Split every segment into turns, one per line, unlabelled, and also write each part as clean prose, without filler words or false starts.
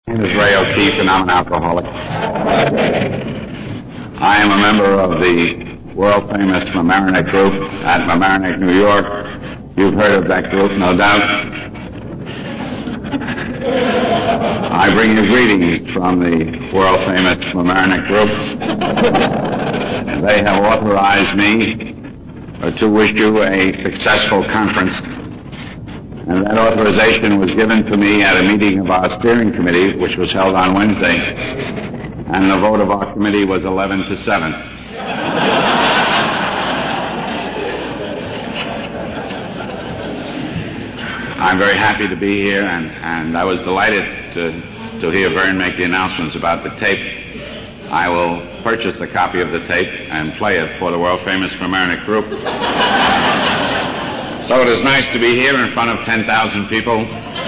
My name is Ray O'Keefe, and I'm an alcoholic. I am a member of the world-famous Mamaroneck Group at Mamaroneck, New York. You've heard of that group, no doubt. I bring you greetings from the world-famous Mamaroneck Group. They have authorized me to wish you a successful conference. And that authorization was given to me at a meeting of our steering committee, which was held on Wednesday. And the vote of our committee was 11-7. I'm very happy to be here, and I was delighted to hear Vern make the announcements about the tape. I will purchase a copy of the tape and play it for the world-famous Mamaroneck Group. So it is nice to be here in front of 10,000 people.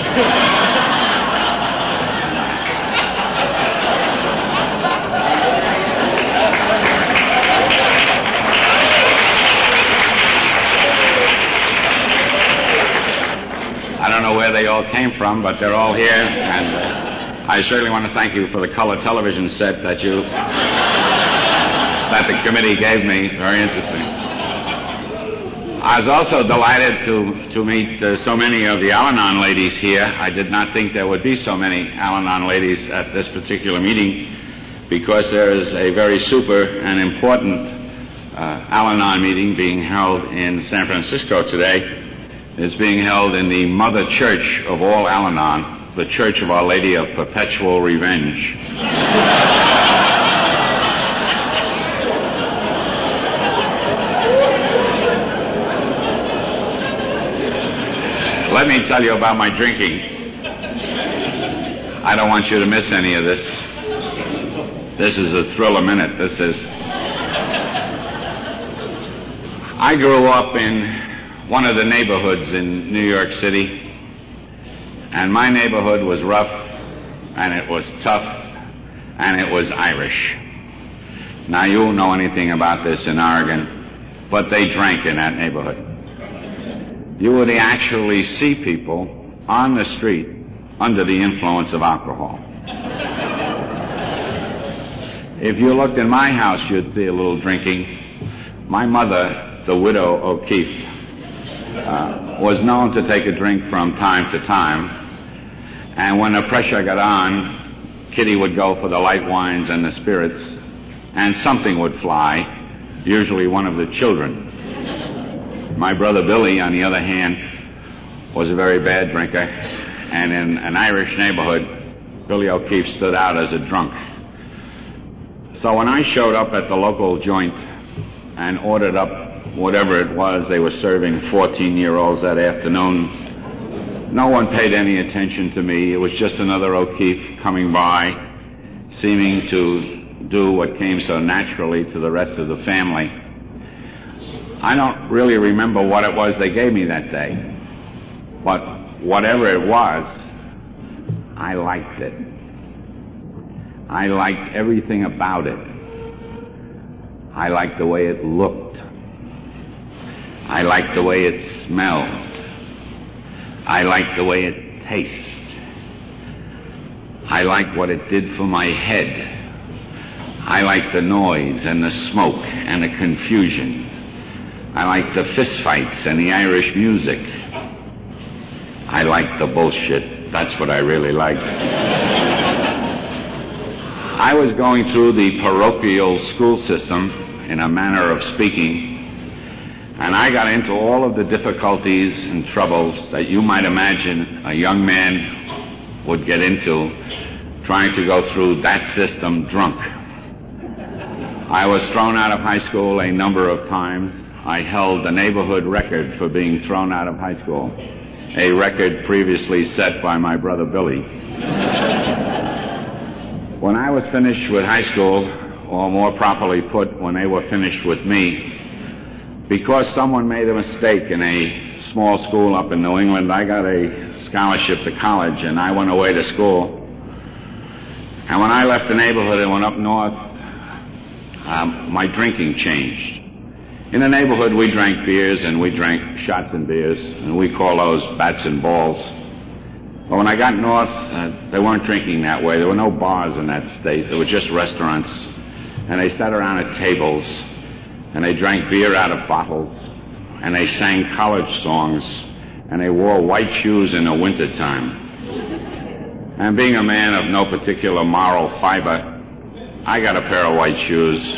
I don't know where they all came from, but they're all here, and I certainly want to thank you for the color television set that the committee gave me. Very interesting. I was also delighted to meet so many of the Al-Anon ladies here. I did not think there would be so many Al-Anon ladies at this particular meeting, because there is a very super and important Al-Anon meeting being held in San Francisco today. It's being held in the mother church of all Al-Anon, the Church of Our Lady of Perpetual Revenge. Let me tell you about my drinking. I don't want you to miss any of this. This is a thrill a minute. I grew up in one of the neighborhoods in New York City, and my neighborhood was rough, and it was tough, and it was Irish. Now, you don't know anything about this in Oregon, but they drank in that neighborhood. You would actually see people on the street under the influence of alcohol. If you looked in my house, you'd see a little drinking. My mother, the widow O'Keefe, was known to take a drink from time to time, and when the pressure got on, Kitty would go for the light wines and the spirits, and something would fly, usually one of the children. My brother Billy, on the other hand, was a very bad drinker, and in an Irish neighborhood, Billy O'Keefe stood out as a drunk. So when I showed up at the local joint and ordered up whatever it was they were serving 14-year-olds that afternoon, no one paid any attention to me. It was just another O'Keefe coming by, seeming to do what came so naturally to the rest of the family. I don't really remember what it was they gave me that day, but whatever it was, I liked it. I liked everything about it. I liked the way it looked. I liked the way it smelled. I liked the way it tasted. I liked what it did for my head. I liked the noise and the smoke and the confusion. I liked the fistfights and the Irish music. I liked the bullshit. That's what I really liked. I was going through the parochial school system, in a manner of speaking, and I got into all of the difficulties and troubles that you might imagine a young man would get into trying to go through that system drunk. I was thrown out of high school a number of times. I held the neighborhood record for being thrown out of high school, a record previously set by my brother Billy. When I was finished with high school, or more properly put, when they were finished with me, because someone made a mistake in a small school up in New England, I got a scholarship to college, and I went away to school. And when I left the neighborhood and went up north, my drinking changed. In the neighborhood, we drank beers, and we drank shots and beers, and we call those bats and balls. But when I got north, they weren't drinking that way. There were no bars in that state. There were just restaurants. And they sat around at tables, and they drank beer out of bottles, and they sang college songs, and they wore white shoes in the wintertime. And being a man of no particular moral fiber, I got a pair of white shoes.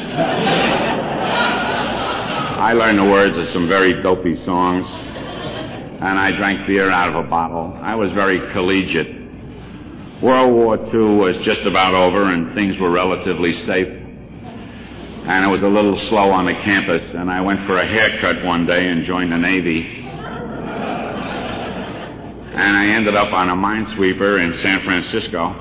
I learned the words of some very dopey songs, and I drank beer out of a bottle. I was very collegiate. World War II was just about over, and things were relatively safe. And it was a little slow on the campus, and I went for a haircut one day and joined the Navy. And I ended up on a minesweeper in San Francisco.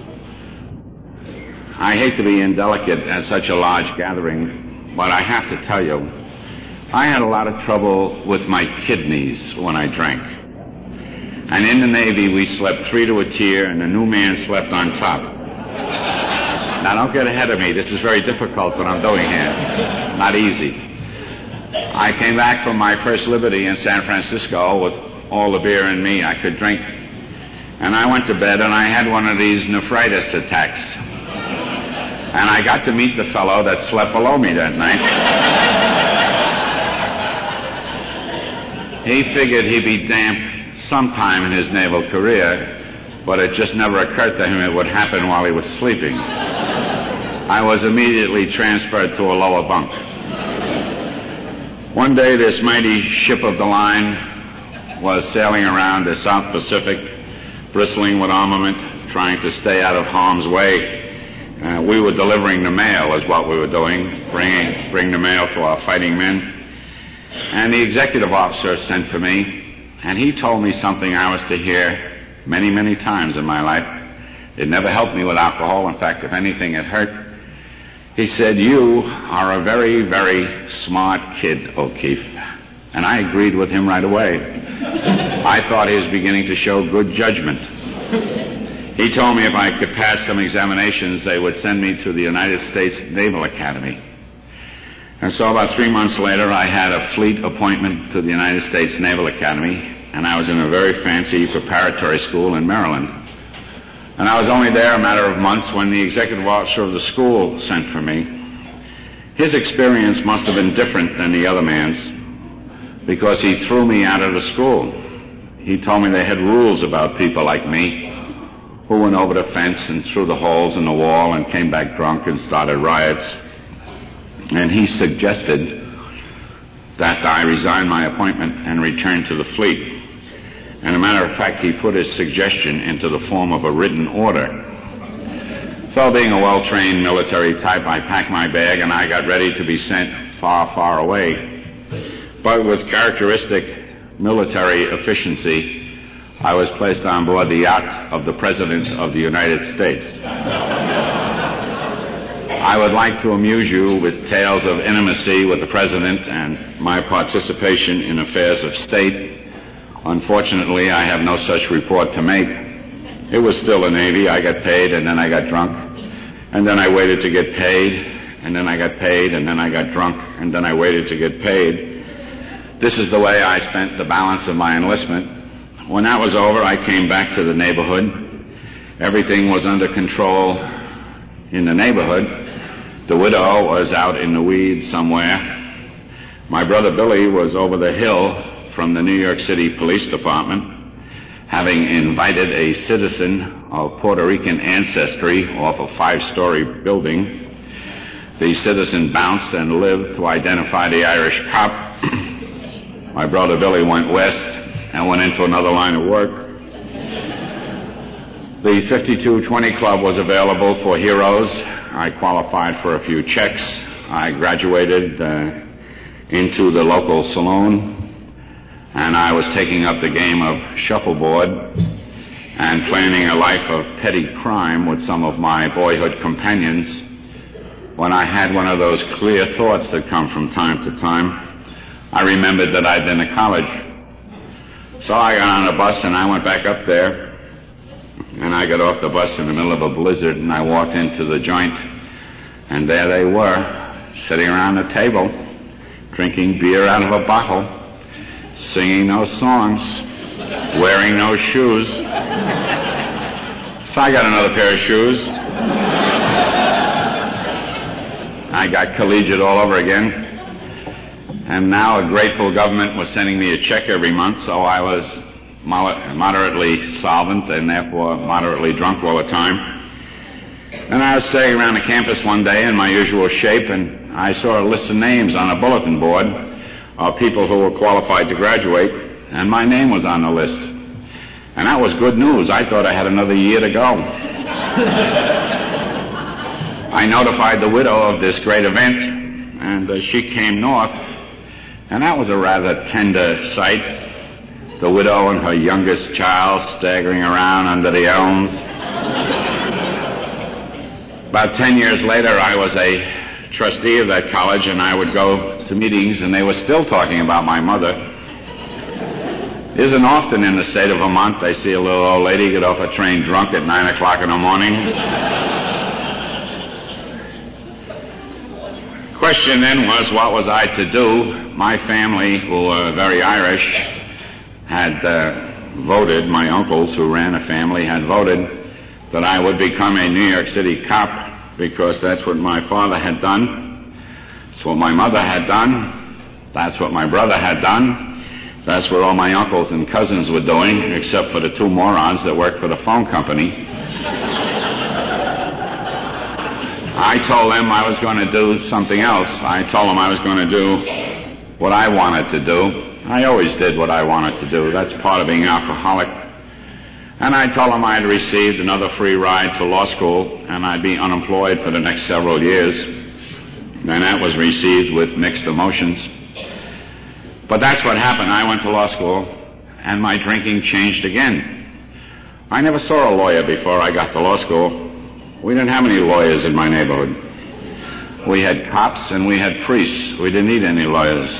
I hate to be indelicate at such a large gathering, but I have to tell you, I had a lot of trouble with my kidneys when I drank. And in the Navy, we slept 3 to a tier, and the new man slept on top. Now, don't get ahead of me. This is very difficult what I'm doing here. Not easy. I came back from my first liberty in San Francisco with all the beer in me I could drink. And I went to bed, and I had one of these nephritis attacks. And I got to meet the fellow that slept below me that night. He figured he'd be damp sometime in his naval career, but it just never occurred to him it would happen while he was sleeping. I was immediately transferred to a lower bunk. One day, this mighty ship of the line was sailing around the South Pacific, bristling with armament, trying to stay out of harm's way. We were delivering the mail is what we were doing, bring the mail to our fighting men. And the executive officer sent for me, and he told me something I was to hear many, many times in my life. It never helped me with alcohol. In fact, if anything, it hurt. He said, "You are a very, very smart kid, O'Keefe." And I agreed with him right away. I thought he was beginning to show good judgment. He told me if I could pass some examinations, they would send me to the United States Naval Academy. And so about 3 months later, I had a fleet appointment to the United States Naval Academy, and I was in a very fancy preparatory school in Maryland. And I was only there a matter of months when the executive officer of the school sent for me. His experience must have been different than the other man's, because he threw me out of the school. He told me they had rules about people like me who went over the fence and through the holes in the wall and came back drunk and started riots. And he suggested that I resign my appointment and return to the fleet. And as a matter of fact, he put his suggestion into the form of a written order. So being a well-trained military type, I packed my bag and I got ready to be sent far, far away. But with characteristic military efficiency, I was placed on board the yacht of the President of the United States. I would like to amuse you with tales of intimacy with the President and my participation in affairs of state. Unfortunately, I have no such report to make. It was still the Navy. I got paid, and then I got drunk. And then I waited to get paid, and then I got paid, and then I got drunk, and then I waited to get paid. This is the way I spent the balance of my enlistment. When that was over, I came back to the neighborhood. Everything was under control in the neighborhood. The widow was out in the weeds somewhere. My brother Billy was over the hill from the New York City Police Department, having invited a citizen of Puerto Rican ancestry off a 5-story building. The citizen bounced and lived to identify the Irish cop. My brother Billy went west and went into another line of work. The 5220 Club was available for heroes. I qualified for a few checks. I graduated into the local saloon, and I was taking up the game of shuffleboard and planning a life of petty crime with some of my boyhood companions when I had one of those clear thoughts that come from time to time. I remembered that I'd been to college. So I got on a bus and I went back up there, and I got off the bus in the middle of a blizzard, and I walked into the joint, and there they were, sitting around the table, drinking beer out of a bottle, singing those songs. wearing no shoes. So I got another pair of shoes. I got collegiate all over again. And now a grateful government was sending me a check every month, so I was moderately solvent and therefore moderately drunk all the time. And I was sitting around the campus one day in my usual shape, and I saw a list of names on a bulletin board of people who were qualified to graduate, and my name was on the list. And that was good news. I thought I had another year to go. I notified the widow of this great event, and she came north, and that was a rather tender sight. The widow and her youngest child staggering around under the elms. About 10 years later, I was a trustee of that college, and I would go to meetings, and they were still talking about my mother. It isn't often in the state of Vermont they see a little old lady get off a train drunk at 9 o'clock in the morning. Question then was, what was I to do? My family, who were very Irish, had voted, my uncles who ran a family had voted that I would become a New York City cop because that's what my father had done. That's what my mother had done. That's what my brother had done. That's what all my uncles and cousins were doing, except for the two morons that worked for the phone company. I told them I was going to do something else. I told them I was going to do what I wanted to do. I always did what I wanted to do. That's part of being alcoholic. And I told them I had received another free ride to law school, and I'd be unemployed for the next several years. And that was received with mixed emotions. But that's what happened. I went to law school, and my drinking changed again. I never saw a lawyer before I got to law school. We didn't have any lawyers in my neighborhood. We had cops and we had priests. We didn't need any lawyers.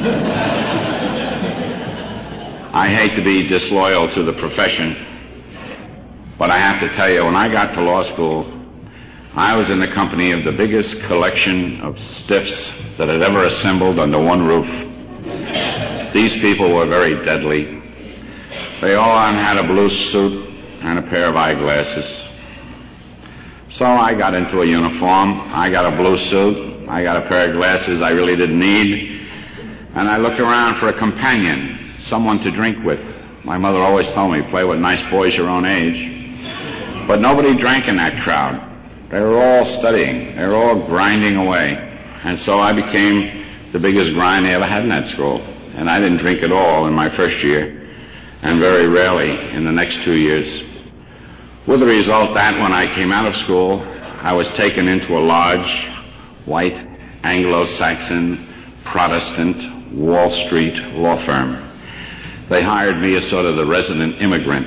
I hate to be disloyal to the profession, but I have to tell you, when I got to law school, I was in the company of the biggest collection of stiffs that had ever assembled under one roof. These people were very deadly. They all had a blue suit and a pair of eyeglasses. So I got into a uniform. I got a blue suit. I got a pair of glasses I really didn't need. And I looked around for a companion, someone to drink with. My mother always told me, play with nice boys your own age. But nobody drank in that crowd. They were all studying. They were all grinding away. And so I became the biggest grind they ever had in that school. And I didn't drink at all in my first year, and very rarely in the next 2 years. With the result that when I came out of school, I was taken into a large, white, Anglo-Saxon, Protestant, Wall Street law firm. They hired me as sort of the resident immigrant.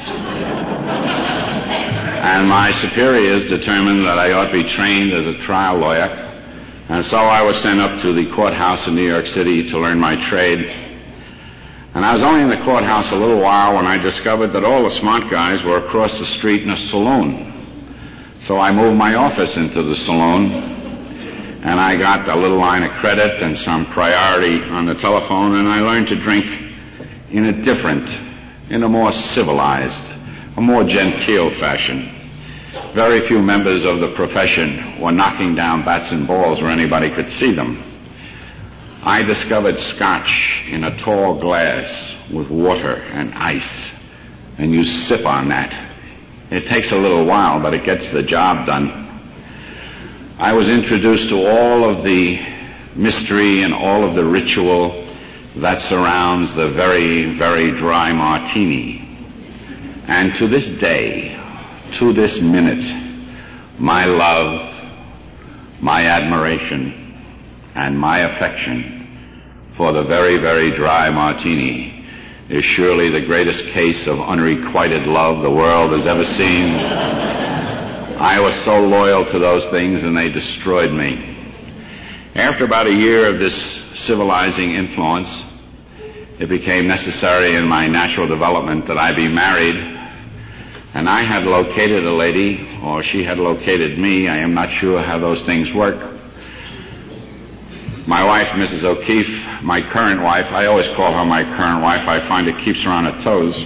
And my superiors determined that I ought to be trained as a trial lawyer. And so I was sent up to the courthouse in New York City to learn my trade. And I was only in the courthouse a little while when I discovered that all the smart guys were across the street in a saloon. So I moved my office into the saloon, and I got a little line of credit and some priority on the telephone, and I learned to drink in a different, in a more civilized, a more genteel fashion. Very few members of the profession were knocking down bats and balls where anybody could see them. I discovered scotch in a tall glass with water and ice, and you sip on that. It takes a little while, but it gets the job done. I was introduced to all of the mystery and all of the ritual that surrounds the very, very dry martini. And to this day, to this minute, my love, my admiration, and my affection for the very, very dry martini is surely the greatest case of unrequited love the world has ever seen. I was so loyal to those things, and they destroyed me. After about a year of this civilizing influence, it became necessary in my natural development that I be married. And I had located a lady, or she had located me. I am not sure how those things work. My wife wife, Mrs. O'Keefe, my current wife, I always call her my current wife. I find it keeps her on her toes.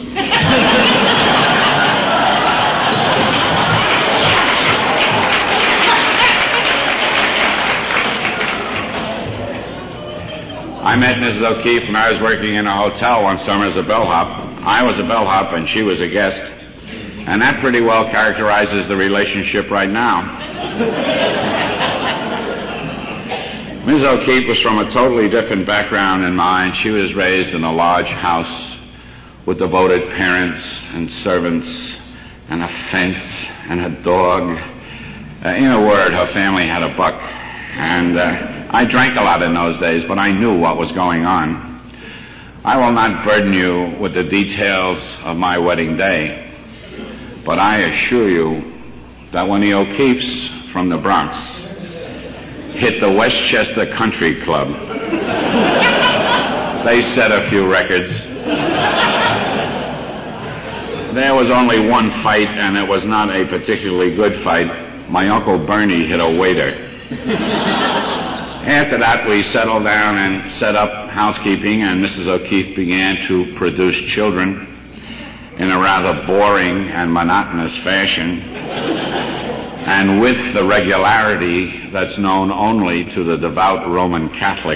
I met Mrs. O'Keefe when I was working in a hotel one summer as a bellhop. I was a bellhop and she was a guest. And that pretty well characterizes the relationship right now. Mrs. O'Keefe was from a totally different background than mine. She was raised in a large house with devoted parents and servants and a fence and a dog. In a word, her family had a buck. And I drank a lot in those days, but I knew what was going on. I will not burden you with the details of my wedding day, but I assure you that when the O'Keefes from the Bronx hit the Westchester Country Club, they set a few records. There was only one fight, and it was not a particularly good fight. My Uncle Bernie hit a waiter. After that, we settled down and set up housekeeping, and Mrs. O'Keefe began to produce children in a rather boring and monotonous fashion, and with the regularity that's known only to the devout Roman Catholic.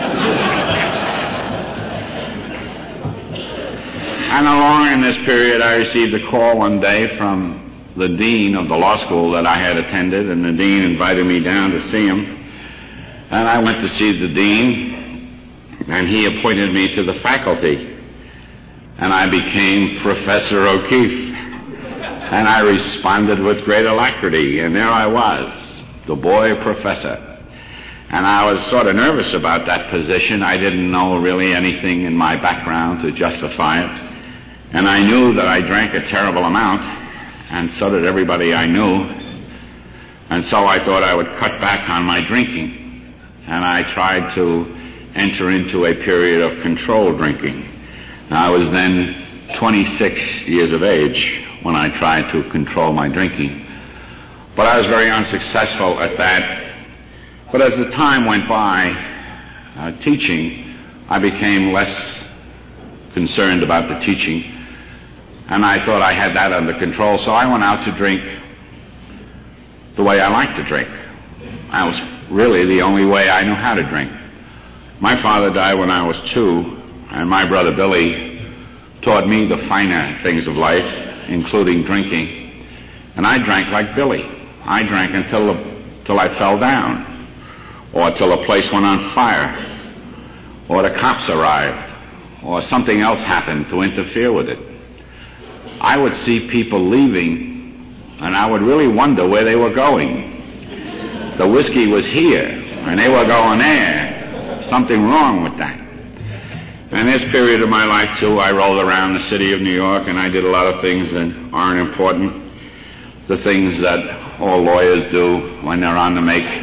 And along in this period, I received a call one day from the dean of the law school that I had attended, and the dean invited me down to see him. And I went to see the dean, and he appointed me to the faculty. And I became Professor O'Keefe. And I responded with great alacrity, and there I was, the boy professor. And I was sort of nervous about that position. I didn't know really anything in my background to justify it. And I knew that I drank a terrible amount, and so did everybody I knew. And so I thought I would cut back on my drinking. And I tried to enter into a period of controlled drinking. Now, I was then 26 years of age when I tried to control my drinking. But I was very unsuccessful at that. But as the time went by, teaching, I became less concerned about the teaching. And I thought I had that under control, so I went out to drink the way I liked to drink. That was really the only way I knew how to drink. My father died when I was 2, and my brother Billy taught me the finer things of life, including drinking. And I drank like Billy. I drank until I fell down, or till a place went on fire, or the cops arrived, or something else happened to interfere with it. I would see people leaving, and I would really wonder where they were going. The whiskey was here, and they were going there. Something wrong with that. In this period of my life, too, I rolled around the city of New York, and I did a lot of things that aren't important. The things that all lawyers do when they're on the make.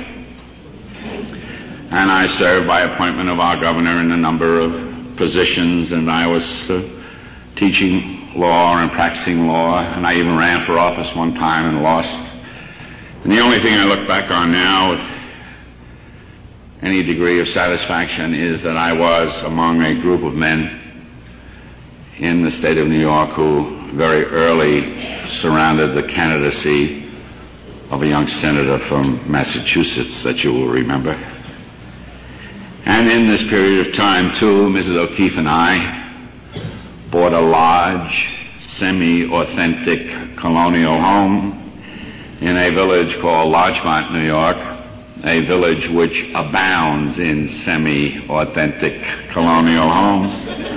And I served by appointment of our governor in a number of positions, and I was teaching law and practicing law, and I even ran for office one time and lost. And the only thing I look back on now with any degree of satisfaction is that I was among a group of men in the state of New York who very early surrounded the candidacy of a young senator from Massachusetts that you will remember. And in this period of time, too, Mrs. O'Keefe and I bought a large, semi-authentic colonial home in a village called Larchmont, New York, a village which abounds in semi-authentic colonial homes.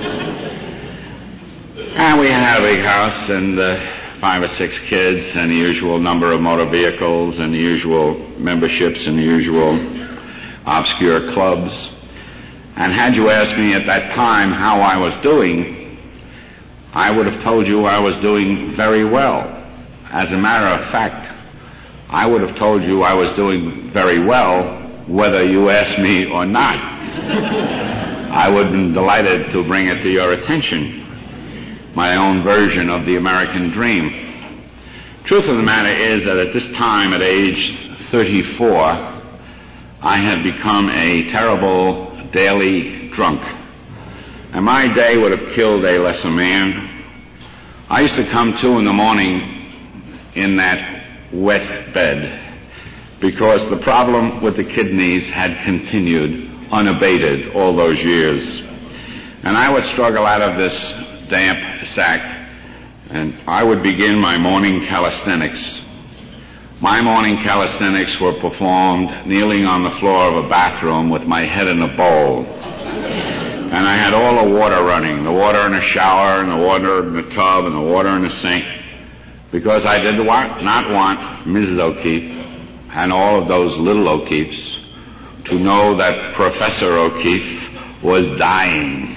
And we had a big house and 5 or 6 kids and the usual number of motor vehicles and the usual memberships and the usual obscure clubs. And had you asked me at that time how I was doing, I would have told you I was doing very well. As a matter of fact, I would have told you I was doing very well whether you asked me or not. I would have been delighted to bring it to your attention, my own version of the American dream. Truth of the matter is that at this time, at age 34, I had become a terrible daily drunk, and my day would have killed a lesser man. I used to come to in the morning in that wet bed because the problem with the kidneys had continued unabated all those years. And I would struggle out of this damp sack, and I would begin my morning calisthenics. My morning calisthenics were performed kneeling on the floor of a bathroom with my head in a bowl. And I had all the water running, the water in the shower, and the water in the tub, and the water in the sink, because I did not want Mrs. O'Keefe and all of those little O'Keefes to know that Professor O'Keefe was dying.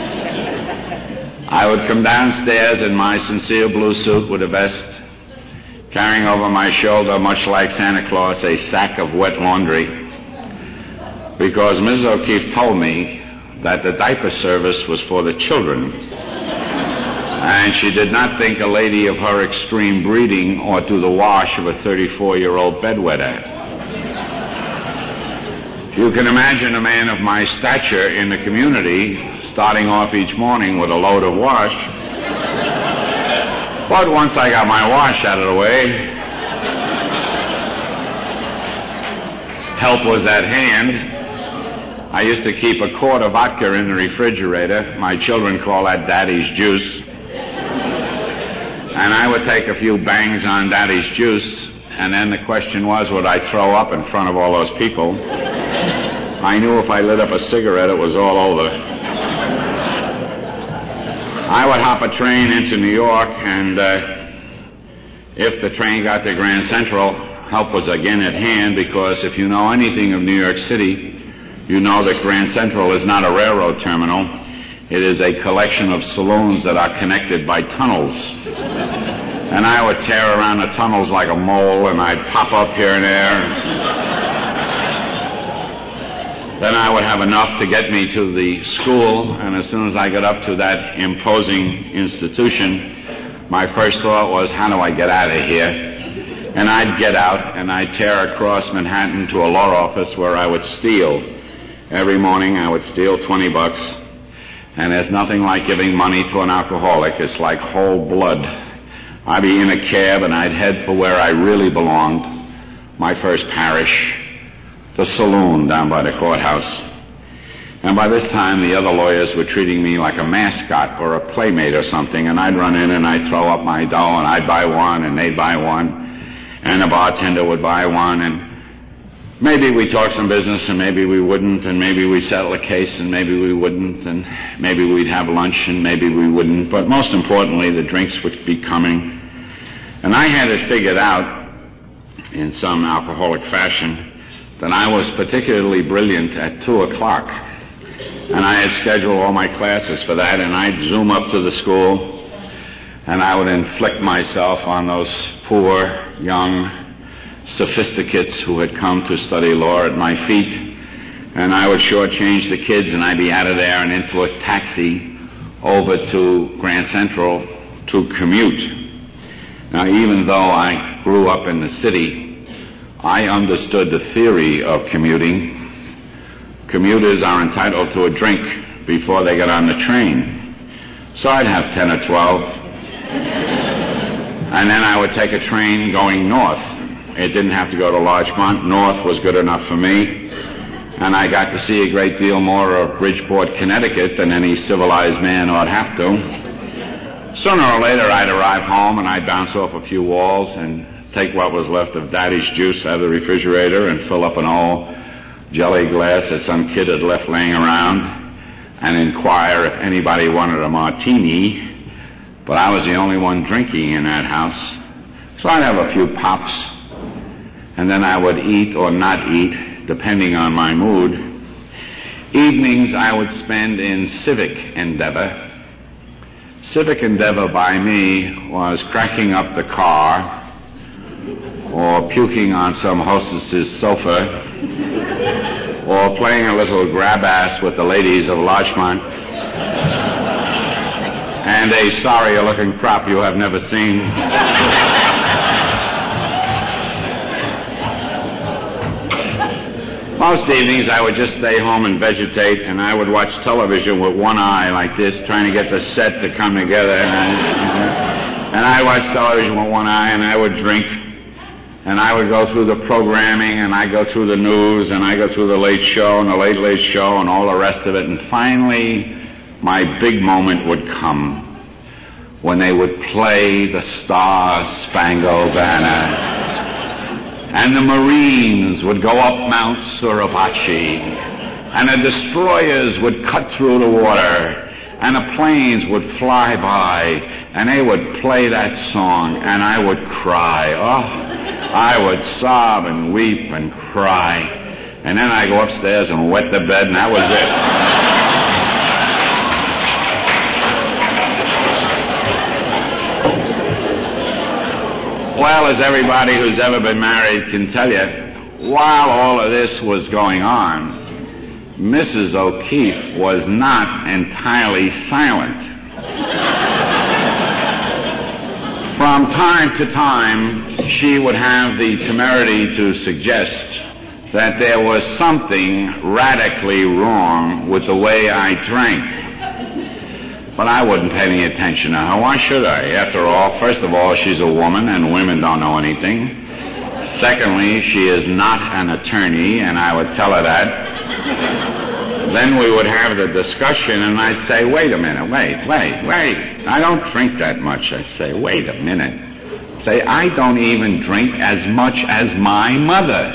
I would come downstairs in my sincere blue suit with a vest, carrying over my shoulder, much like Santa Claus, a sack of wet laundry, because Mrs. O'Keefe told me that the diaper service was for the children, and she did not think a lady of her extreme breeding ought to do the wash of a 34-year-old bedwetter. You can imagine a man of my stature in the community starting off each morning with a load of wash. But once I got my wash out of the way, help was at hand. I used to keep a quart of vodka in the refrigerator. My children call that Daddy's juice. And I would take a few bangs on Daddy's juice, and then the question was, would I throw up in front of all those people? I knew if I lit up a cigarette, it was all over. I would hop a train into New York, and if the train got to Grand Central, help was again at hand, because if you know anything of New York City, you know that Grand Central is not a railroad terminal. It is a collection of saloons that are connected by tunnels. And I would tear around the tunnels like a mole, and I'd pop up here and there. Then I would have enough to get me to the school, and as soon as I got up to that imposing institution, my first thought was, how do I get out of here? And I'd get out, and I'd tear across Manhattan to a law office where I would steal. Every morning I would steal $20, and there's nothing like giving money to an alcoholic. It's like whole blood. I'd be in a cab, and I'd head for where I really belonged, my first parish, the saloon down by the courthouse. And by this time, the other lawyers were treating me like a mascot or a playmate or something, and I'd run in and I'd throw up my dough, and I'd buy one, and they'd buy one, and the bartender would buy one, and maybe we'd talk some business, and maybe we wouldn't, and maybe we'd settle a case, and maybe we wouldn't, and maybe we'd have lunch, and maybe we wouldn't. But most importantly, the drinks would be coming. And I had it figured out, in some alcoholic fashion, that I was particularly brilliant at 2 o'clock. And I had scheduled all my classes for that, and I'd zoom up to the school, and I would inflict myself on those poor, young sophisticates who had come to study law at my feet, and I would shortchange the kids, and I'd be out of there and into a taxi over to Grand Central to commute. Now, even though I grew up in the city, I understood the theory of commuting. Commuters are entitled to a drink before they get on the train. So I'd have 10 or 12, and then I would take a train going north. It didn't have to go to Larchmont. North was good enough for me. And I got to see a great deal more of Bridgeport, Connecticut than any civilized man ought have to. Sooner or later, I'd arrive home, and I'd bounce off a few walls and take what was left of Daddy's juice out of the refrigerator and fill up an old jelly glass that some kid had left laying around and inquire if anybody wanted a martini. But I was the only one drinking in that house. So I'd have a few pops, and then I would eat or not eat, depending on my mood. Evenings I would spend in civic endeavor. Civic endeavor by me was cracking up the car, or puking on some hostess's sofa, or playing a little grab-ass with the ladies of Larchmont, and a sorrier-looking crop you have never seen. Most evenings I would just stay home and vegetate, and I would watch television with one eye like this, trying to get the set to come together. And I'd watch television with one eye, and I would drink, and I would go through the programming, and I'd go through the news, and I'd go through the Late Show, and the Late Late Show, and all the rest of it. And finally, my big moment would come when they would play the Star-Spangled Banner. And the Marines would go up Mount Suribachi, and the destroyers would cut through the water, and the planes would fly by, and they would play that song, and I would cry. Oh, I would sob and weep and cry. And then I'd go upstairs and wet the bed, and that was it. Well, as everybody who's ever been married can tell you, while all of this was going on, Mrs. O'Keefe was not entirely silent. From time to time, she would have the temerity to suggest that there was something radically wrong with the way I drank. But I wouldn't pay any attention to her. Why should I? After all, first of all, she's a woman, and women don't know anything. Secondly, she is not an attorney, and I would tell her that. Then we would have the discussion, and I'd say, wait a minute, wait. I don't drink that much. I'd say, wait a minute. Say, I don't even drink as much as my mother.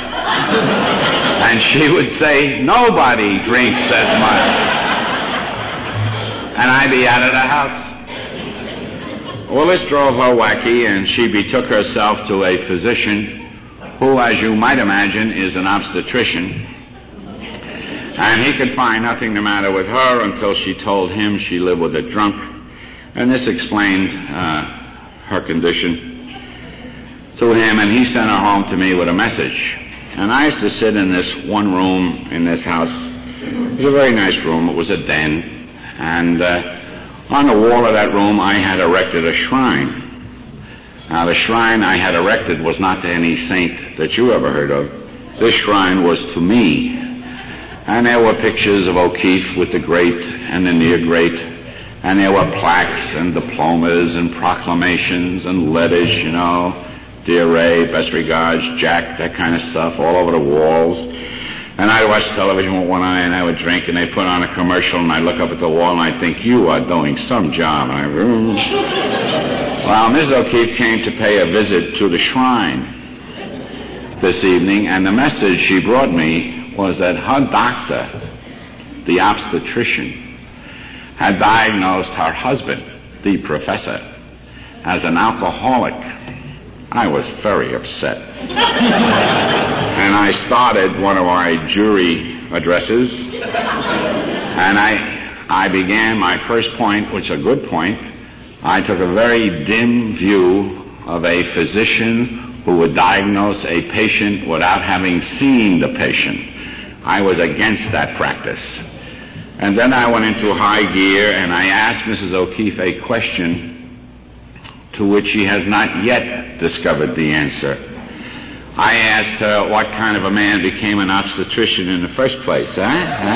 And she would say, nobody drinks as much. And I'd be out of the house. Well, this drove her wacky, and she betook herself to a physician who, as you might imagine, is an obstetrician. And he could find nothing the matter with her until she told him she lived with a drunk. And this explained her condition to him, and he sent her home to me with a message. And I used to sit in this one room in this house. It was a very nice room. It was a den. And on the wall of that room, I had erected a shrine. Now, the shrine I had erected was not to any saint that you ever heard of. This shrine was to me. And there were pictures of O'Keefe with the great and the near great. And there were plaques and diplomas and proclamations and letters, you know. Dear Ray, best regards, Jack, that kind of stuff all over the walls. And I'd watch television with one eye, and I would drink, and they'd put on a commercial, and I'd look up at the wall, and I'd think, you are doing some job. Well, Mrs. O'Keefe came to pay a visit to the shrine this evening, and the message she brought me was that her doctor, the obstetrician, had diagnosed her husband, the professor, as an alcoholic. I was very upset. And I started one of our jury addresses, and I began my first point, which is a good point. I took a very dim view of a physician who would diagnose a patient without having seen the patient. I was against that practice. And then I went into high gear, and I asked Mrs. O'Keefe a question to which she has not yet discovered the answer. I asked her what kind of a man became an obstetrician in the first place, And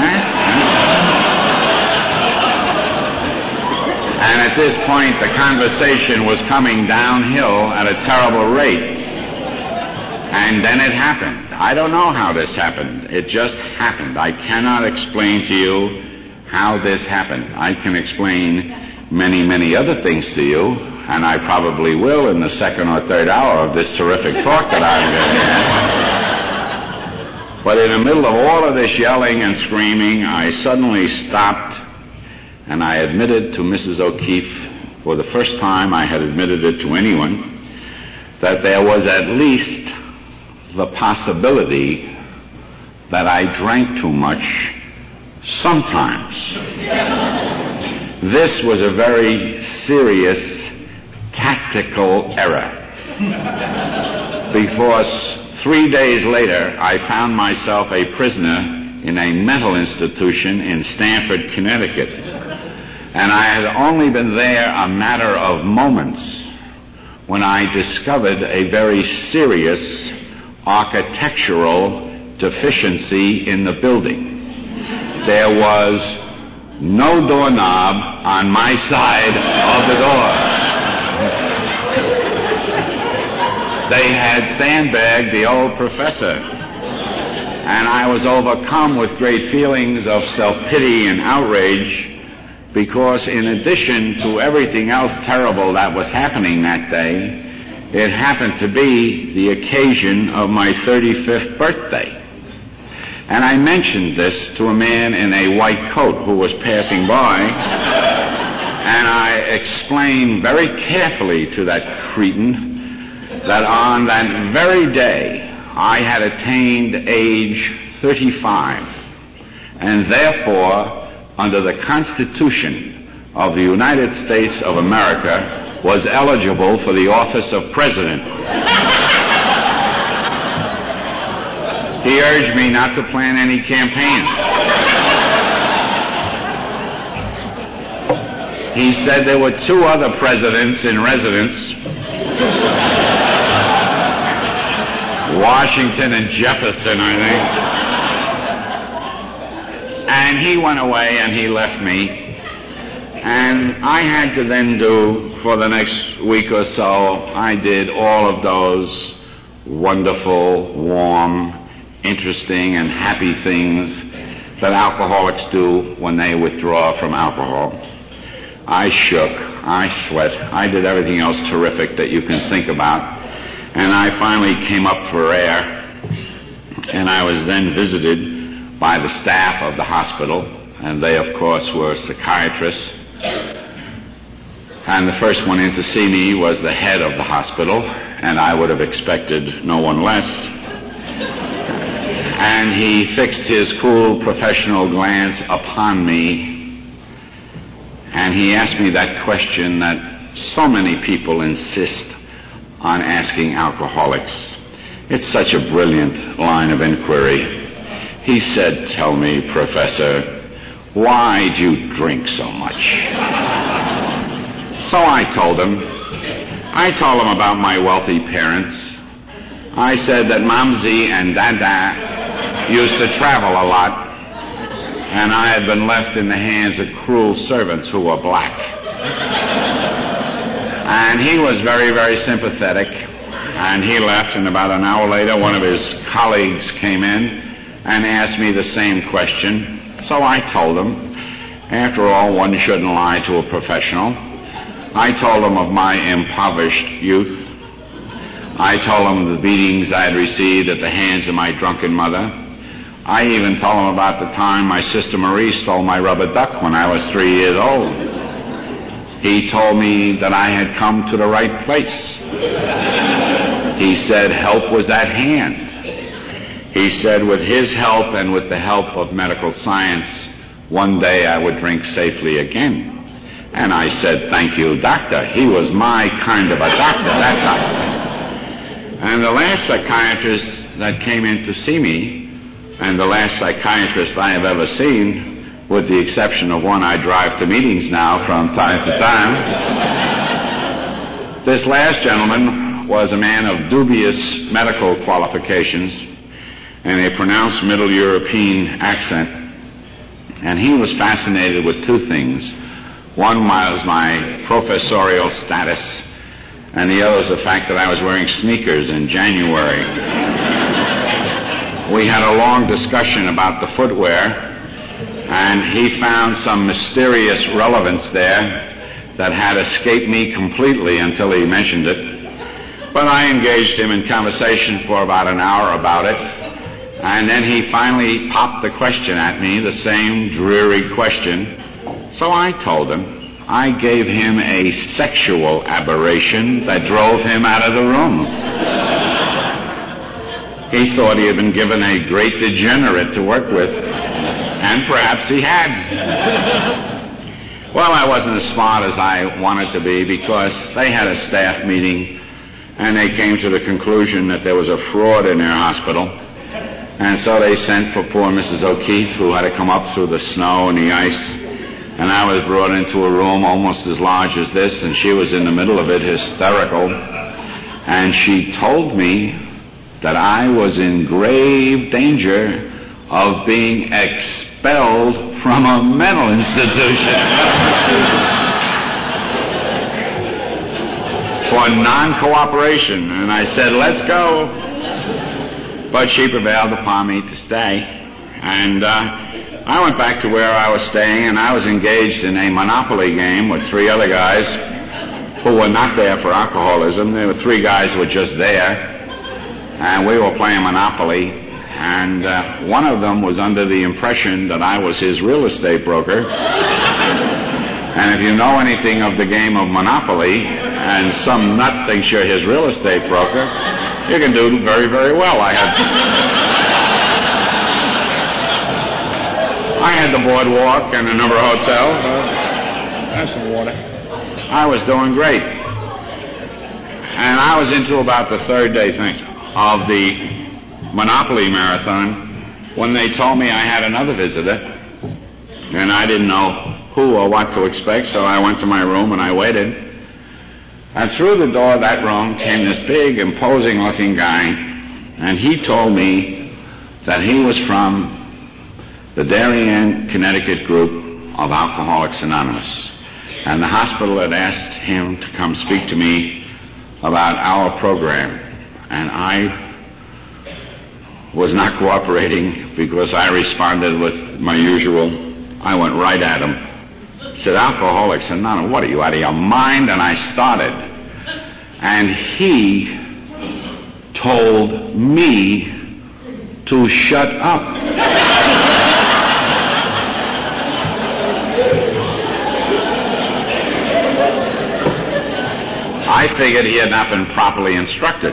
at this point, the conversation was coming downhill at a terrible rate. And then it happened. I don't know how this happened. It just happened. I cannot explain to you how this happened. I can explain many, many other things to you, and I probably will in the second or third hour of this terrific talk that I'm going to have. But in the middle of all of this yelling and screaming, I suddenly stopped, and I admitted to Mrs. O'Keefe, for the first time I had admitted it to anyone, that there was at least the possibility that I drank too much sometimes. This was a very serious tactical error, because 3 days later I found myself a prisoner in a mental institution in Stamford, Connecticut, and I had only been there a matter of moments when I discovered a very serious architectural deficiency in the building. There was no doorknob on my side of the door. They had sandbagged the old professor. And I was overcome with great feelings of self-pity and outrage, because in addition to everything else terrible that was happening that day, it happened to be the occasion of my 35th birthday. And I mentioned this to a man in a white coat who was passing by, and I explained very carefully to that cretin that on that very day I had attained age 35, and therefore, under the Constitution of the United States of America, was eligible for the office of president. He urged me not to plan any campaigns. He said there were 2 other presidents in residence, Washington and Jefferson, I think. And he went away and he left me. And I had to then do, for the next week or so, I did all of those wonderful, warm, interesting, and happy things that alcoholics do when they withdraw from alcohol. I shook, I sweat, I did everything else terrific that you can think about. And I finally came up for air, and I was then visited by the staff of the hospital, and they, of course, were psychiatrists. And the first one in to see me was the head of the hospital, and I would have expected no one less. And he fixed his cool professional glance upon me, and he asked me that question that so many people insist on asking alcoholics. It's such a brilliant line of inquiry. He said, "Tell me, Professor, why do you drink so much?" So I told him about my wealthy parents. I said that Momsy and Dada used to travel a lot, and I had been left in the hands of cruel servants who were black. And he was very, very sympathetic, and he left, and about an hour later one of his colleagues came in and asked me the same question. So I told him, after all, one shouldn't lie to a professional. I told him of my impoverished youth. I told him of the beatings I had received at the hands of my drunken mother. I even told him about the time my sister Marie stole my rubber duck when I was 3 years old. He told me that I had come to the right place. He said help was at hand. He said with his help and with the help of medical science, one day I would drink safely again. And I said, "Thank you, doctor." He was my kind of a doctor, that doctor. And the last psychiatrist that came in to see me, and the last psychiatrist I have ever seen, with the exception of one I drive to meetings now from time to time, this last gentleman was a man of dubious medical qualifications and a pronounced Middle European accent. And he was fascinated with 2 things. One was my professorial status, and the other was the fact that I was wearing sneakers in January. We had a long discussion about the footwear, and he found some mysterious relevance there that had escaped me completely until he mentioned it. But I engaged him in conversation for about an hour about it, and then he finally popped the question at me, the same dreary question. So I told him. I gave him a sexual aberration that drove him out of the room. He thought he had been given a great degenerate to work with, and perhaps he had. Well, I wasn't as smart as I wanted to be, because they had a staff meeting, and they came to the conclusion that there was a fraud in their hospital. And so they sent for poor Mrs. O'Keefe, who had to come up through the snow and the ice. And I was brought into a room almost as large as this, and she was in the middle of it, hysterical. And she told me that I was in grave danger of being expelled from a mental institution for non-cooperation. And I said, let's go. But she prevailed upon me to stay. And I went back to where I was staying, and I was engaged in a Monopoly game with three other guys who were not there for alcoholism. There were three guys who were just there, and we were playing Monopoly. And one of them was under the impression that I was his real estate broker. And if you know anything of the game of Monopoly, and some nut thinks you're his real estate broker, you can do very, very well. I had the boardwalk and a number of hotels. Have some water. I was doing great. And I was into about the third day, of the Monopoly marathon when they told me I had another visitor. And I didn't know who or what to expect, so I went to my room and I waited. And through the door of that room came this big, imposing-looking guy, and he told me that he was from the Darien, Connecticut group of Alcoholics Anonymous. And the hospital had asked him to come speak to me about our program. And I was not cooperating because I responded with my usual, I went right at him. Said, Alcoholics Anonymous, what are you, out of your mind? And I started. And he told me to shut up. I figured he had not been properly instructed.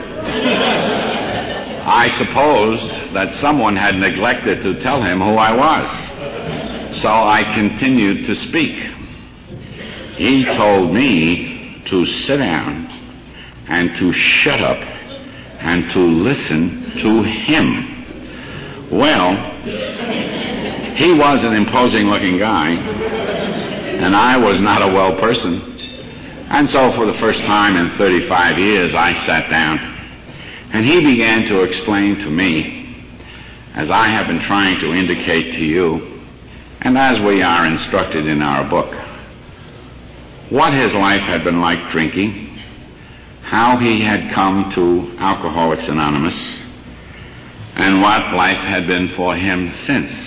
I supposed that someone had neglected to tell him who I was. So I continued to speak. He told me to sit down and to shut up and to listen to him. Well, he was an imposing-looking guy, and I was not a well person. And so for the first time in 35 years, I sat down, and he began to explain to me, as I have been trying to indicate to you, and as we are instructed in our book, what his life had been like drinking, how he had come to Alcoholics Anonymous, and what life had been for him since.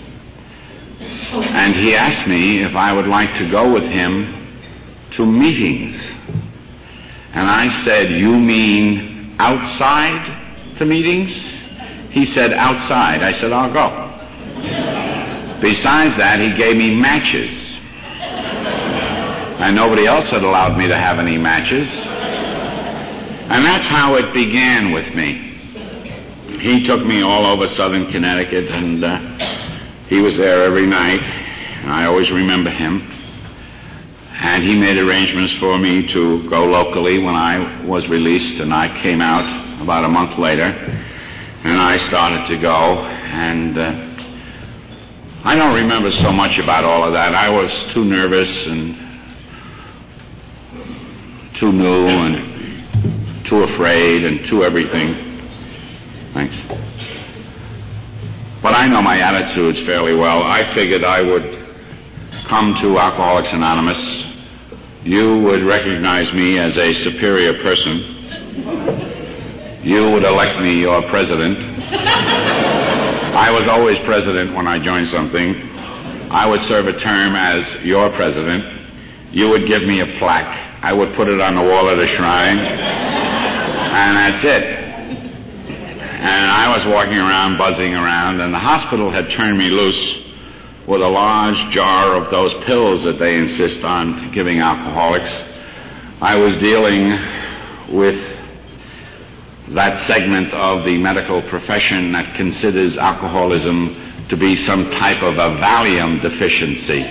And he asked me if I would like to go with him to meetings. And I said, you mean outside to meetings? He said, outside. I said, I'll go. Besides that, he gave me matches. And nobody else had allowed me to have any matches. And that's how it began with me. He took me all over southern Connecticut, and he was there every night. And I always remember him. And he made arrangements for me to go locally when I was released, and I came out about a month later, and I started to go, and I don't remember so much about all of that. I was too nervous and too new and too afraid and too everything. Thanks. But I know my attitudes fairly well. I figured I would come to Alcoholics Anonymous. You would recognize me as a superior person. You would elect me your president. I was always president when I joined something. I would serve a term as your president. You would give me a plaque. I would put it on the wall of the shrine. And that's it. And I was walking around, buzzing around, and the hospital had turned me loose with a large jar of those pills that they insist on giving alcoholics. I was dealing with that segment of the medical profession that considers alcoholism to be some type of a Valium deficiency.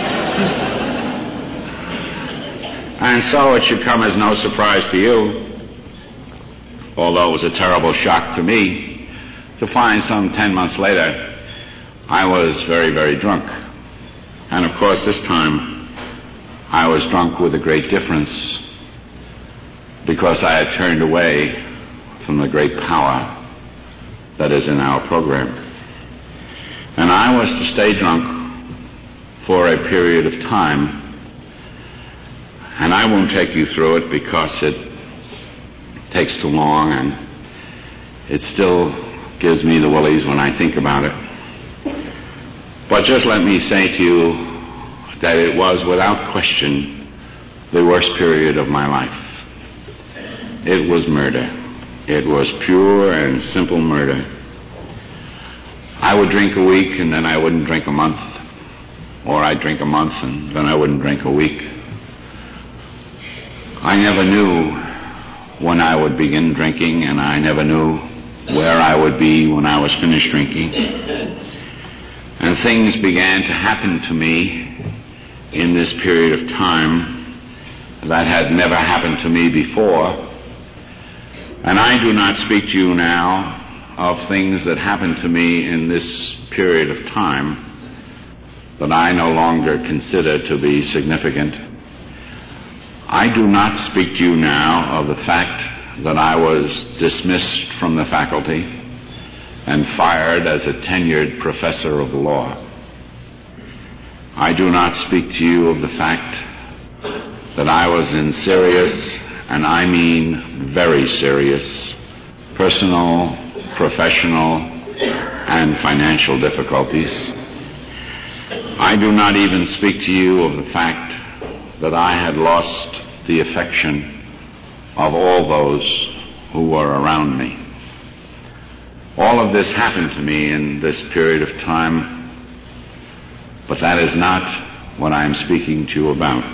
And so it should come as no surprise to you, although it was a terrible shock to me, to find some 10 months later I was very, very drunk. And of course this time I was drunk with a great difference, because I had turned away from the great power that is in our program. And I was to stay drunk for a period of time. And I won't take you through it because it takes too long and it still gives me the willies when I think about it. But just let me say to you that it was without question the worst period of my life. It was murder. It was pure and simple murder. I would drink a week and then I wouldn't drink a month. Or I'd drink a month and then I wouldn't drink a week. I never knew when I would begin drinking, and I never knew where I would be when I was finished drinking. And things began to happen to me in this period of time that had never happened to me before. And I do not speak to you now of things that happened to me in this period of time that I no longer consider to be significant. I do not speak to you now of the fact that I was dismissed from the faculty and fired as a tenured professor of law. I do not speak to you of the fact that I was in serious, and I mean very serious, personal, professional, and financial difficulties. I do not even speak to you of the fact that I had lost the affection of all those who were around me. All of this happened to me in this period of time, but that is not what I'm speaking to you about.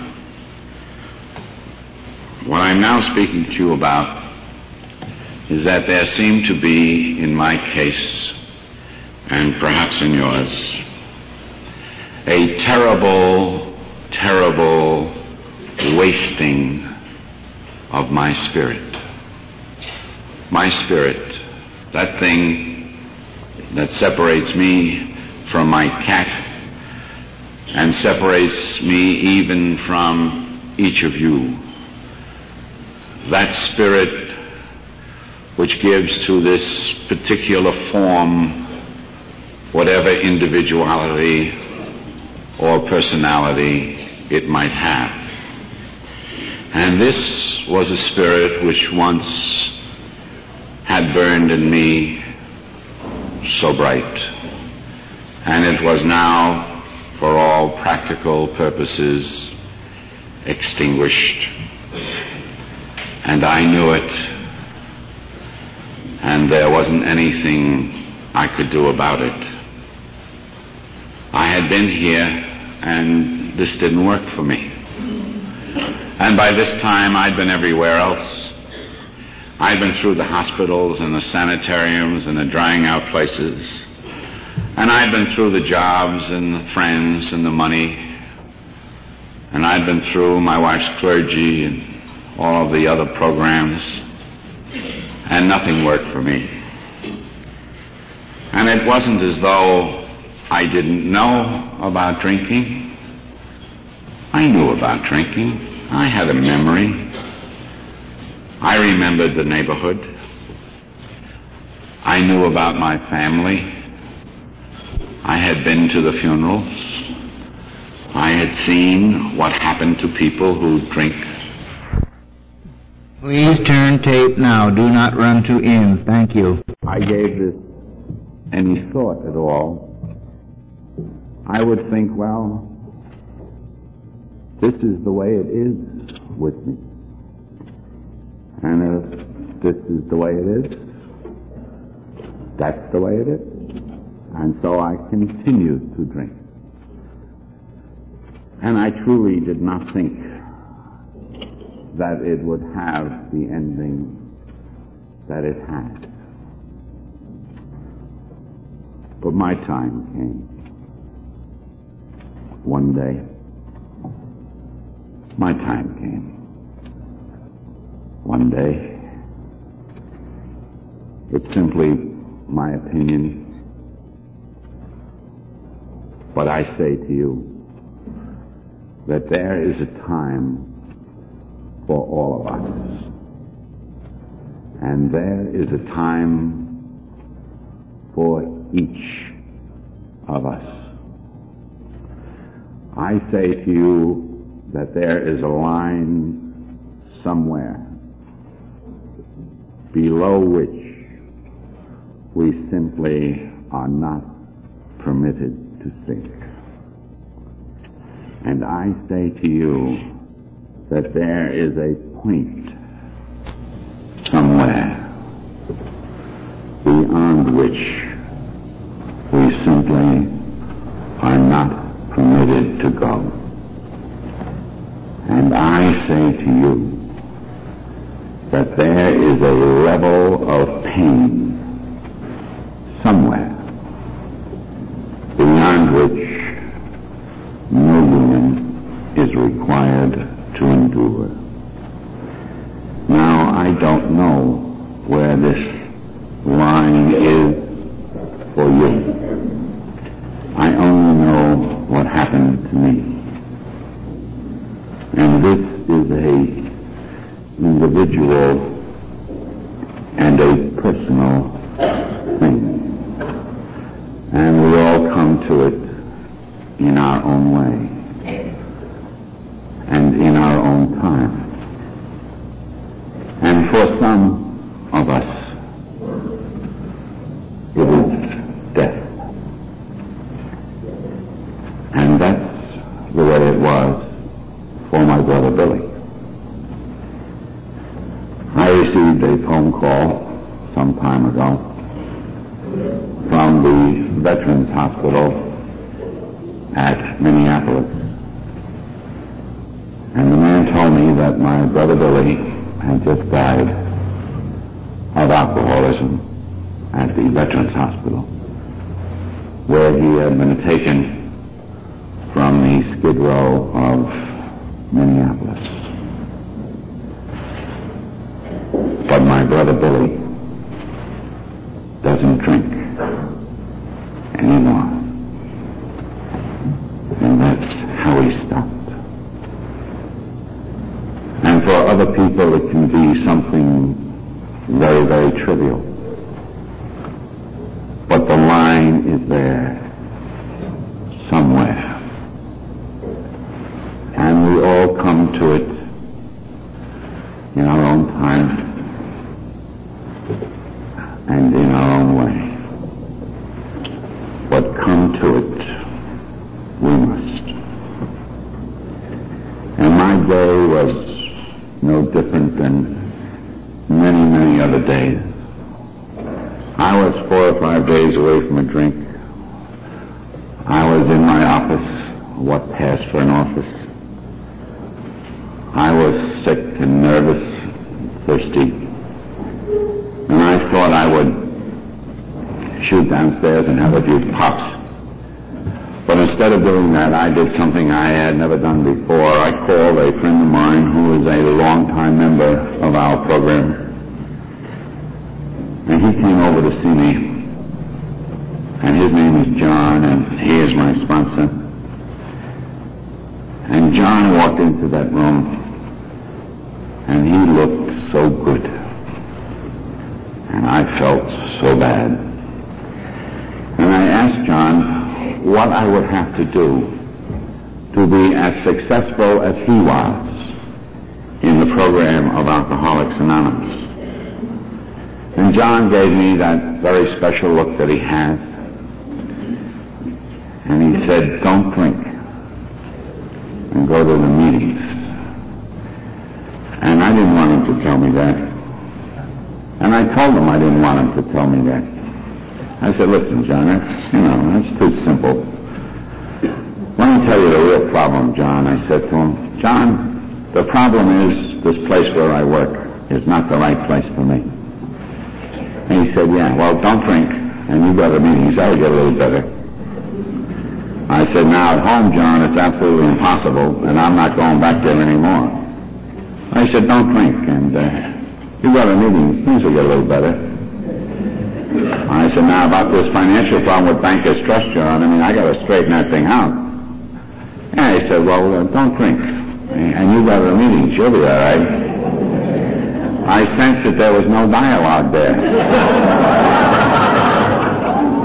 What I'm now speaking to you about is that there seemed to be, in my case, and perhaps in yours, a terrible, terrible wasting of my spirit. My spirit, that thing that separates me from my cat and separates me even from each of you. That spirit which gives to this particular form whatever individuality or personality it might have. And this was a spirit which once had burned in me so bright, and it was now, for all practical purposes, extinguished. And I knew it, and there wasn't anything I could do about it. I had been here, and this didn't work for me. And by this time, I'd been everywhere else. I'd been through the hospitals and the sanitariums and the drying out places. And I'd been through the jobs and the friends and the money. And I'd been through my wife's clergy and all of the other programs. And nothing worked for me. And it wasn't as though I didn't know about drinking. I knew about drinking. I had a memory. I remembered the neighborhood. I knew about my family. I had been to the funerals. I had seen what happened to people who drink.
Please turn tape now. Do not run to end. Thank you.
I gave this any thought at all. I would think, well, this is the way it is with me. And if this is the way it is, that's the way it is. And so I continued to drink. And I truly did not think that it would have the ending that it had. But my time came. One day, my time came. One day, it's simply my opinion, but I say to you that there is a time for all of us, and there is a time for each of us. I say to you that there is a line somewhere below which we simply are not permitted to sink. And I say to you that there is a point somewhere beyond which we simply are not permitted to go. And I say to you that there is a level of pain somewhere beyond which no human is required to endure. Now, I don't know where this line is for you. I only know what happened to me. And this is a individual and a personal thing. And we all come to it in our own way and in our own time. And for some of us, it is death. And that's the way it was for my brother Billy. I received a phone call some time ago from the Veterans Hospital at Minneapolis. And the man told me that my brother Billy had just died of alcoholism at the Veterans Hospital, where he had been taken from the Skid Row of Minneapolis. But my brother Billy doesn't drink anymore. And that's how he stopped. And for other people it can be something very, very trivial. But the line is there somewhere. And we all come to it in our own time and in our own way. But come to it we must. And my day was no different than many, many other days. I was 4 or 5 days away from a drink. I was in my office, what passed for an office. I was sick and nervous, thirsty, and I thought I would shoot downstairs and have a few pops. But instead of doing that, I did something I had never done before. I called a friend of mine who is a longtime member of our program, and he came over to see me, and his name is John, and he is my sponsor. And John walked into that room, and he looked so good, and I felt so bad. And I asked John what I would have to do to be as successful as he was in the program of Alcoholics Anonymous. And John gave me that very special look that he has, and he said, "Don't drink and go to the meetings." And I didn't want him to tell me that. And I told him I didn't want him to tell me that. I said, "Listen, John, that's too simple. Let me tell you the real problem, John." I said to him, "John, the problem is this place where I work is not the right place for me." And he said, "Yeah, well, don't drink, and you go to meetings. That'll get a little better." I said, "Now at home, John, it's absolutely impossible, and I'm not going back there anymore." I said, "Don't drink, and you go to meetings, things will get a little better." I said, "Now about this financial problem with Bankers Trust, John, I got to straighten that thing out." And he said, "Well, don't drink, and you go to the meetings, you'll be all right." I sensed that there was no dialogue there.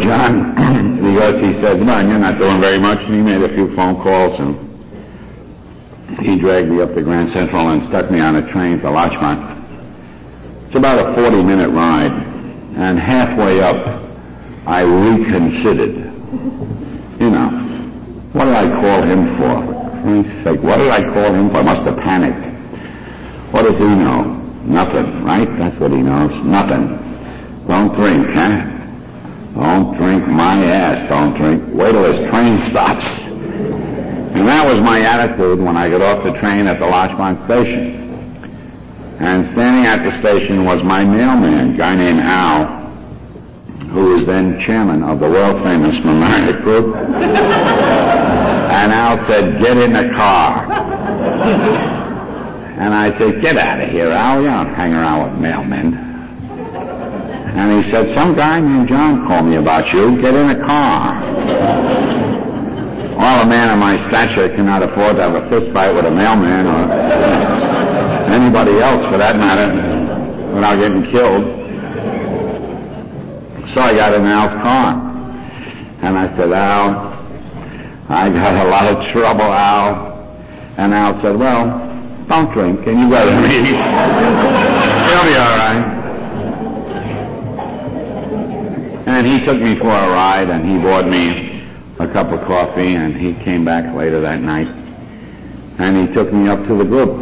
John, because he said, well, you're not doing very much, and he made a few phone calls, and he dragged me up to Grand Central and stuck me on a train to Larchmont. It's about a 40-minute ride, and halfway up, I reconsidered. You know, what did I call him for? For Christ's sake, what did I call him for? I must have panicked. What does he know? Nothing, right? That's what he knows. Nothing. Don't drink, huh? Don't drink my ass, don't drink. Wait till this train stops. And that was my attitude when I got off the train at the Larchmont station. And standing at the station was my mailman, a guy named Al, who was then chairman of the world-famous Mamaroneck Group. And Al said, get in the car. And I said, get out of here, Al. You don't hang around with mailmen. And he said, some guy named John called me about you. Get in the car. Well, a man of my stature cannot afford to have a fist fight with a mailman or anybody else for that matter without getting killed. So I got in Al's car. And I said, Al, I got a lot of trouble, Al. And Al said, well, don't drink, and you go to the meeting. You'll be all right. And he took me for a ride, and he bought me a cup of coffee, and he came back later that night, and he took me up to the group.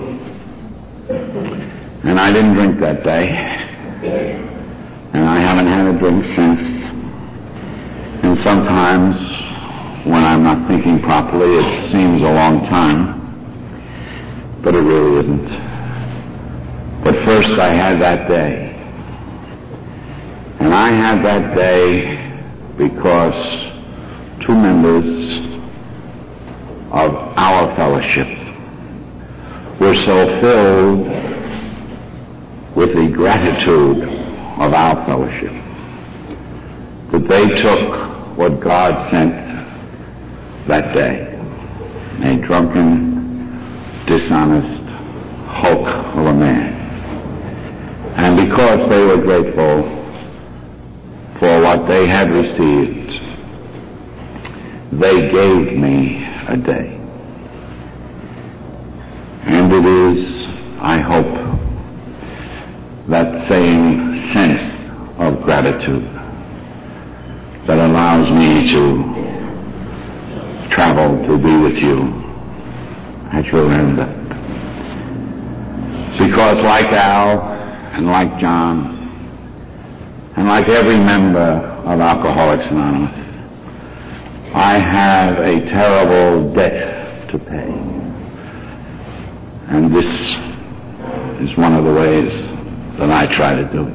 And I didn't drink that day, and I haven't had a drink since. And sometimes, when I'm not thinking properly, it seems a long time, but it really isn't. But first I had that day. And I had that day because two members of our fellowship were so filled with the gratitude of our fellowship that they took what God sent that day, a drunken, dishonest hulk of a man. And because they were grateful for what they had received, they gave me a day. And it is, I hope, that same sense of gratitude that allows me to travel to be with you at your end. Because like Al and like John and like every member of Alcoholics Anonymous, I have a terrible debt to pay. And this is one of the ways that I try to do it.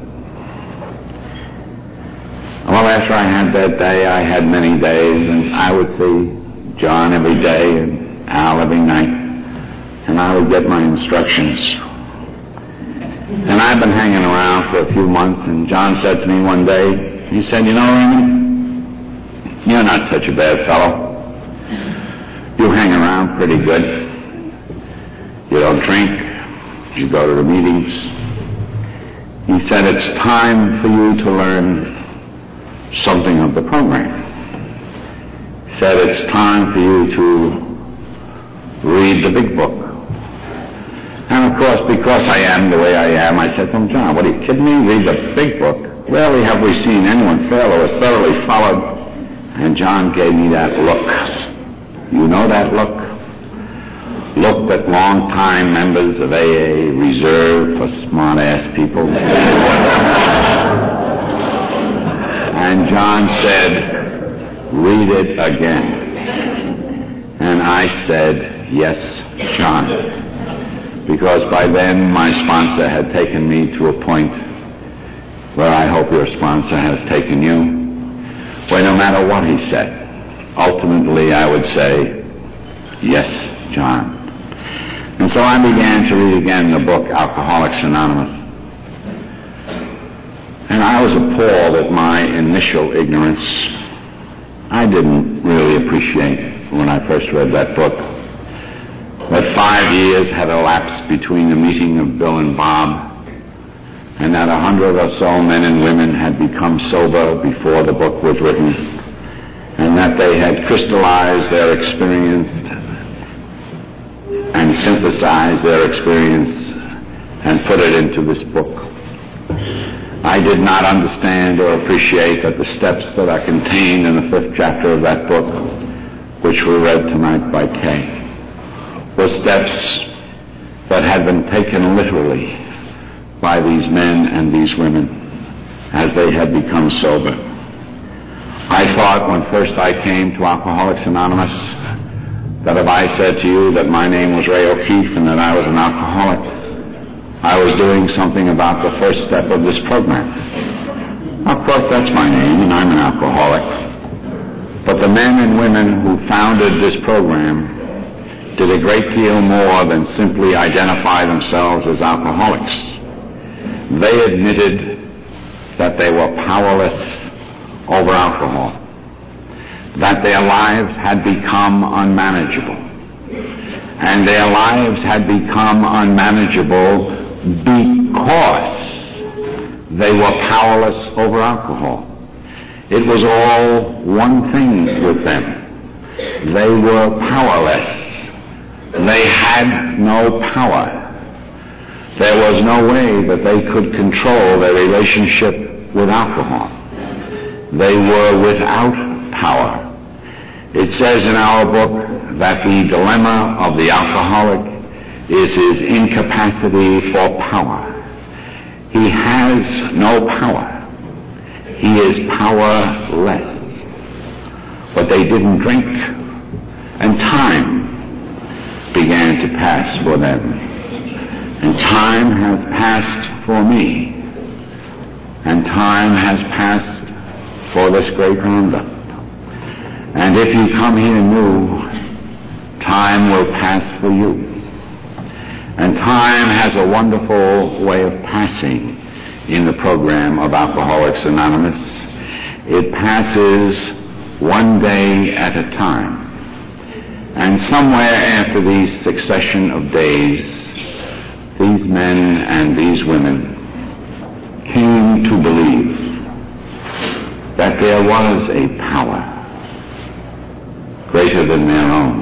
Well, after I had that day, I had many days, and I would see John every day and Al every night, and I would get my instructions. And I've been hanging around for a few months, and John said to me one day, he said, you know, Raymond, you're not such a bad fellow. You hang around pretty good. You don't drink. You go to the meetings. He said, it's time for you to learn something of the program. He said, it's time for you to read the big book. And of course, because I am the way I am, I said to him, John, what are you kidding me? Read the big book. Rarely have we seen anyone fail who has thoroughly followed. And John gave me that look. You know that look? Look that long-time members of AA reserve for smart-ass people. And John said, read it again. And I said, yes, John. Because by then my sponsor had taken me to a point where I hope your sponsor has taken you, where no matter what he said, ultimately I would say, yes, John. And so I began to read again the book Alcoholics Anonymous. And I was appalled at my initial ignorance. I didn't really appreciate when I first read that book that 5 years had elapsed between the meeting of Bill and Bob and that 100 or so men and women had become sober before the book was written, and that they had crystallized their experience and synthesized their experience and put it into this book. I did not understand or appreciate that the steps that are contained in the 5th chapter of that book, which were read tonight by Kay, were steps that had been taken literally by these men and these women as they had become sober. I thought when first I came to Alcoholics Anonymous that if I said to you that my name was Ray O'Keefe and that I was an alcoholic, I was doing something about the first step of this program. Of course, that's my name, and I'm an alcoholic. But the men and women who founded this program did a great deal more than simply identify themselves as alcoholics. They admitted that they were powerless over alcohol, that their lives had become unmanageable. And their lives had become unmanageable because they were powerless over alcohol. It was all one thing with them. They were powerless. They had no power. There was no way that they could control their relationship with alcohol. They were without power. It says in our book that the dilemma of the alcoholic is his incapacity for power. He has no power. He is powerless. But they didn't drink, and time began to pass for them. And time has passed for me. And time has passed for this great roundup. And if you come here new, time will pass for you. And time has a wonderful way of passing in the program of Alcoholics Anonymous. It passes one day at a time. And somewhere after these succession of days, these men and these women came to believe that there was a power greater than their own.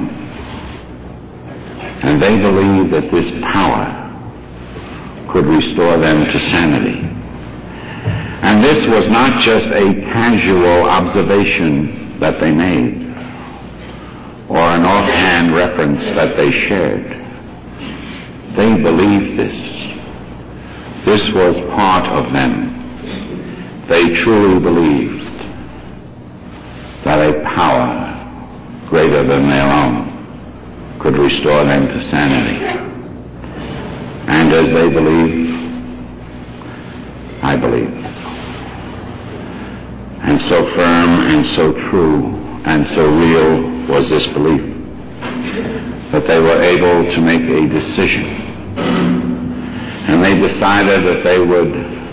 And they believed that this power could restore them to sanity. And this was not just a casual observation that they made, or an offhand reference that they shared. They believed this. This was part of them. They truly believed that a power greater than their own could restore them to sanity. And as they believed, I believed. And so firm and so true and so real was this belief that they were able to make a decision. And they decided that they would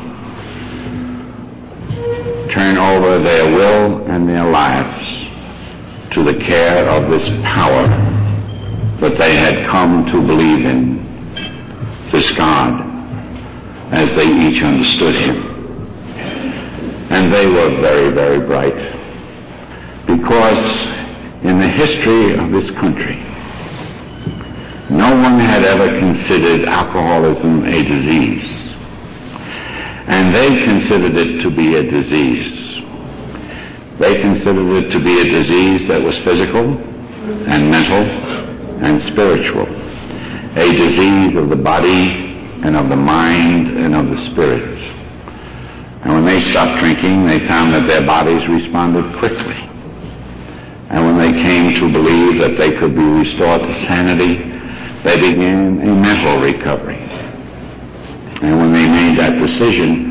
turn over their will and their lives to the care of this power that they had come to believe in, this God, as they each understood him. And they were very, very bright, because in the history of this country, no one had ever considered alcoholism a disease. And they considered it to be a disease. They considered it to be a disease that was physical and mental and spiritual. A disease of the body and of the mind and of the spirit. And when they stopped drinking, they found that their bodies responded quickly. And when they came to believe that they could be restored to sanity, they began a mental recovery. And when they made that decision,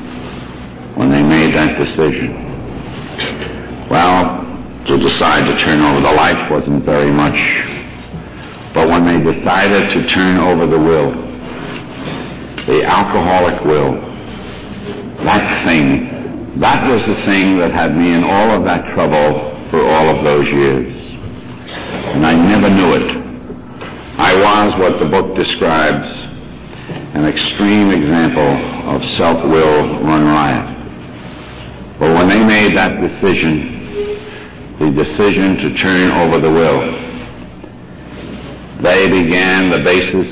well, to decide to turn over the life wasn't very much. But when they decided to turn over the will, the alcoholic will, that was the thing that had me in all of that trouble for all of those years. And I never knew it. I was what the book describes, an extreme example of self-will run riot. But when they made that decision, the decision to turn over the will, they began the basis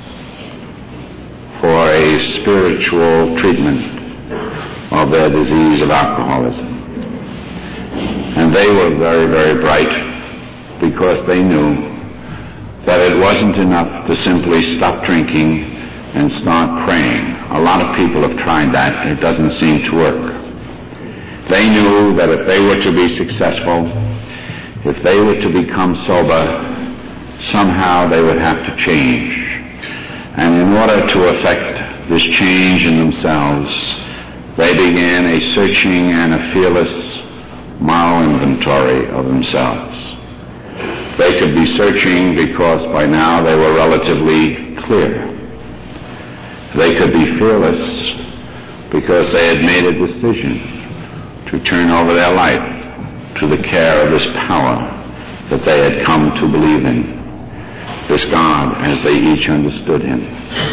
for a spiritual treatment of their disease of alcoholism. And they were very, very bright, because they knew that it wasn't enough to simply stop drinking and start praying. A lot of people have tried that, and it doesn't seem to work. They knew that if they were to be successful, if they were to become sober, somehow they would have to change. And in order to effect this change in themselves, they began a searching and a fearless moral inventory of themselves. They could be searching because by now they were relatively clear. They could be fearless because they had made a decision to turn over their life to the care of this power that they had come to believe in, this God as they each understood him.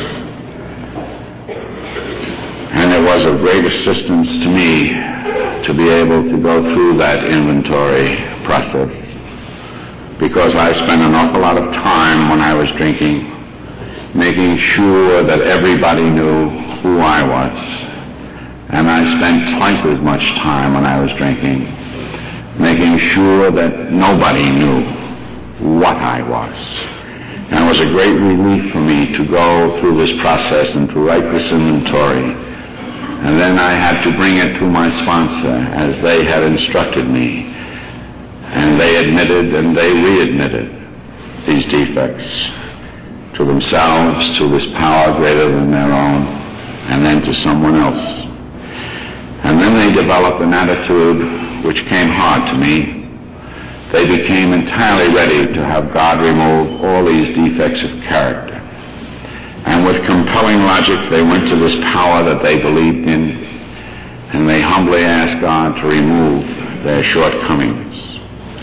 And it was of great assistance to me to be able to go through that inventory process, because I spent an awful lot of time when I was drinking making sure that everybody knew who I was. And I spent twice as much time when I was drinking making sure that nobody knew what I was. And it was a great relief for me to go through this process and to write this inventory. And then I had to bring it to my sponsor as they had instructed me. And they admitted and they readmitted these defects to themselves, to this power greater than their own, and then to someone else. And then they developed an attitude which came hard to me. They became entirely ready to have God remove all these defects of character. And with compelling logic, they went to this power that they believed in, and they humbly asked God to remove their shortcomings.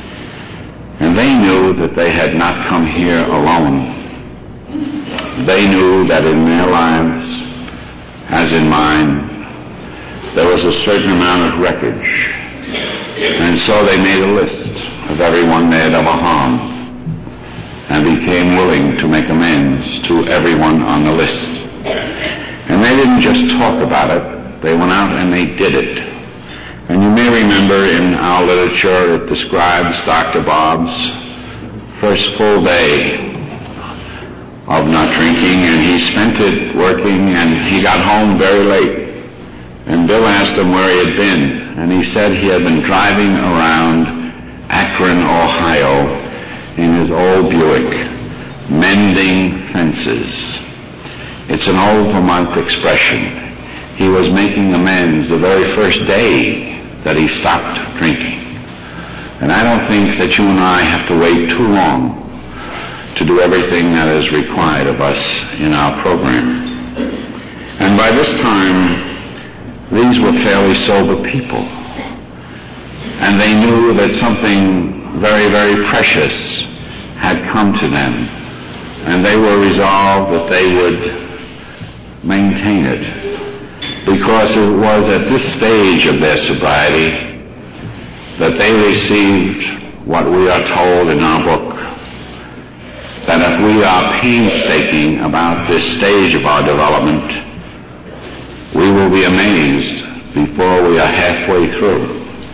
And they knew that they had not come here alone. They knew that in their lives, as in mine, there was a certain amount of wreckage. And so they made a list of everyone they had ever harmed and became willing to make amends to everyone on the list. And they didn't just talk about it, they went out and they did it. And you may remember in our literature it describes Dr. Bob's first full day of not drinking, and he spent it working, and he got home very late. And Bill asked him where he had been, and he said he had been driving around Akron, Ohio, in his old Buick, mending fences. It's an old Vermont expression. He was making amends the very first day that he stopped drinking. And I don't think that you and I have to wait too long to do everything that is required of us in our program. And by this time, these were fairly sober people. And they knew that something very, very precious had come to them. And they were resolved that they would maintain it. Because it was at this stage of their sobriety that they received what we are told in our book, that if we are painstaking about this stage of our development, we will be amazed before we are halfway through.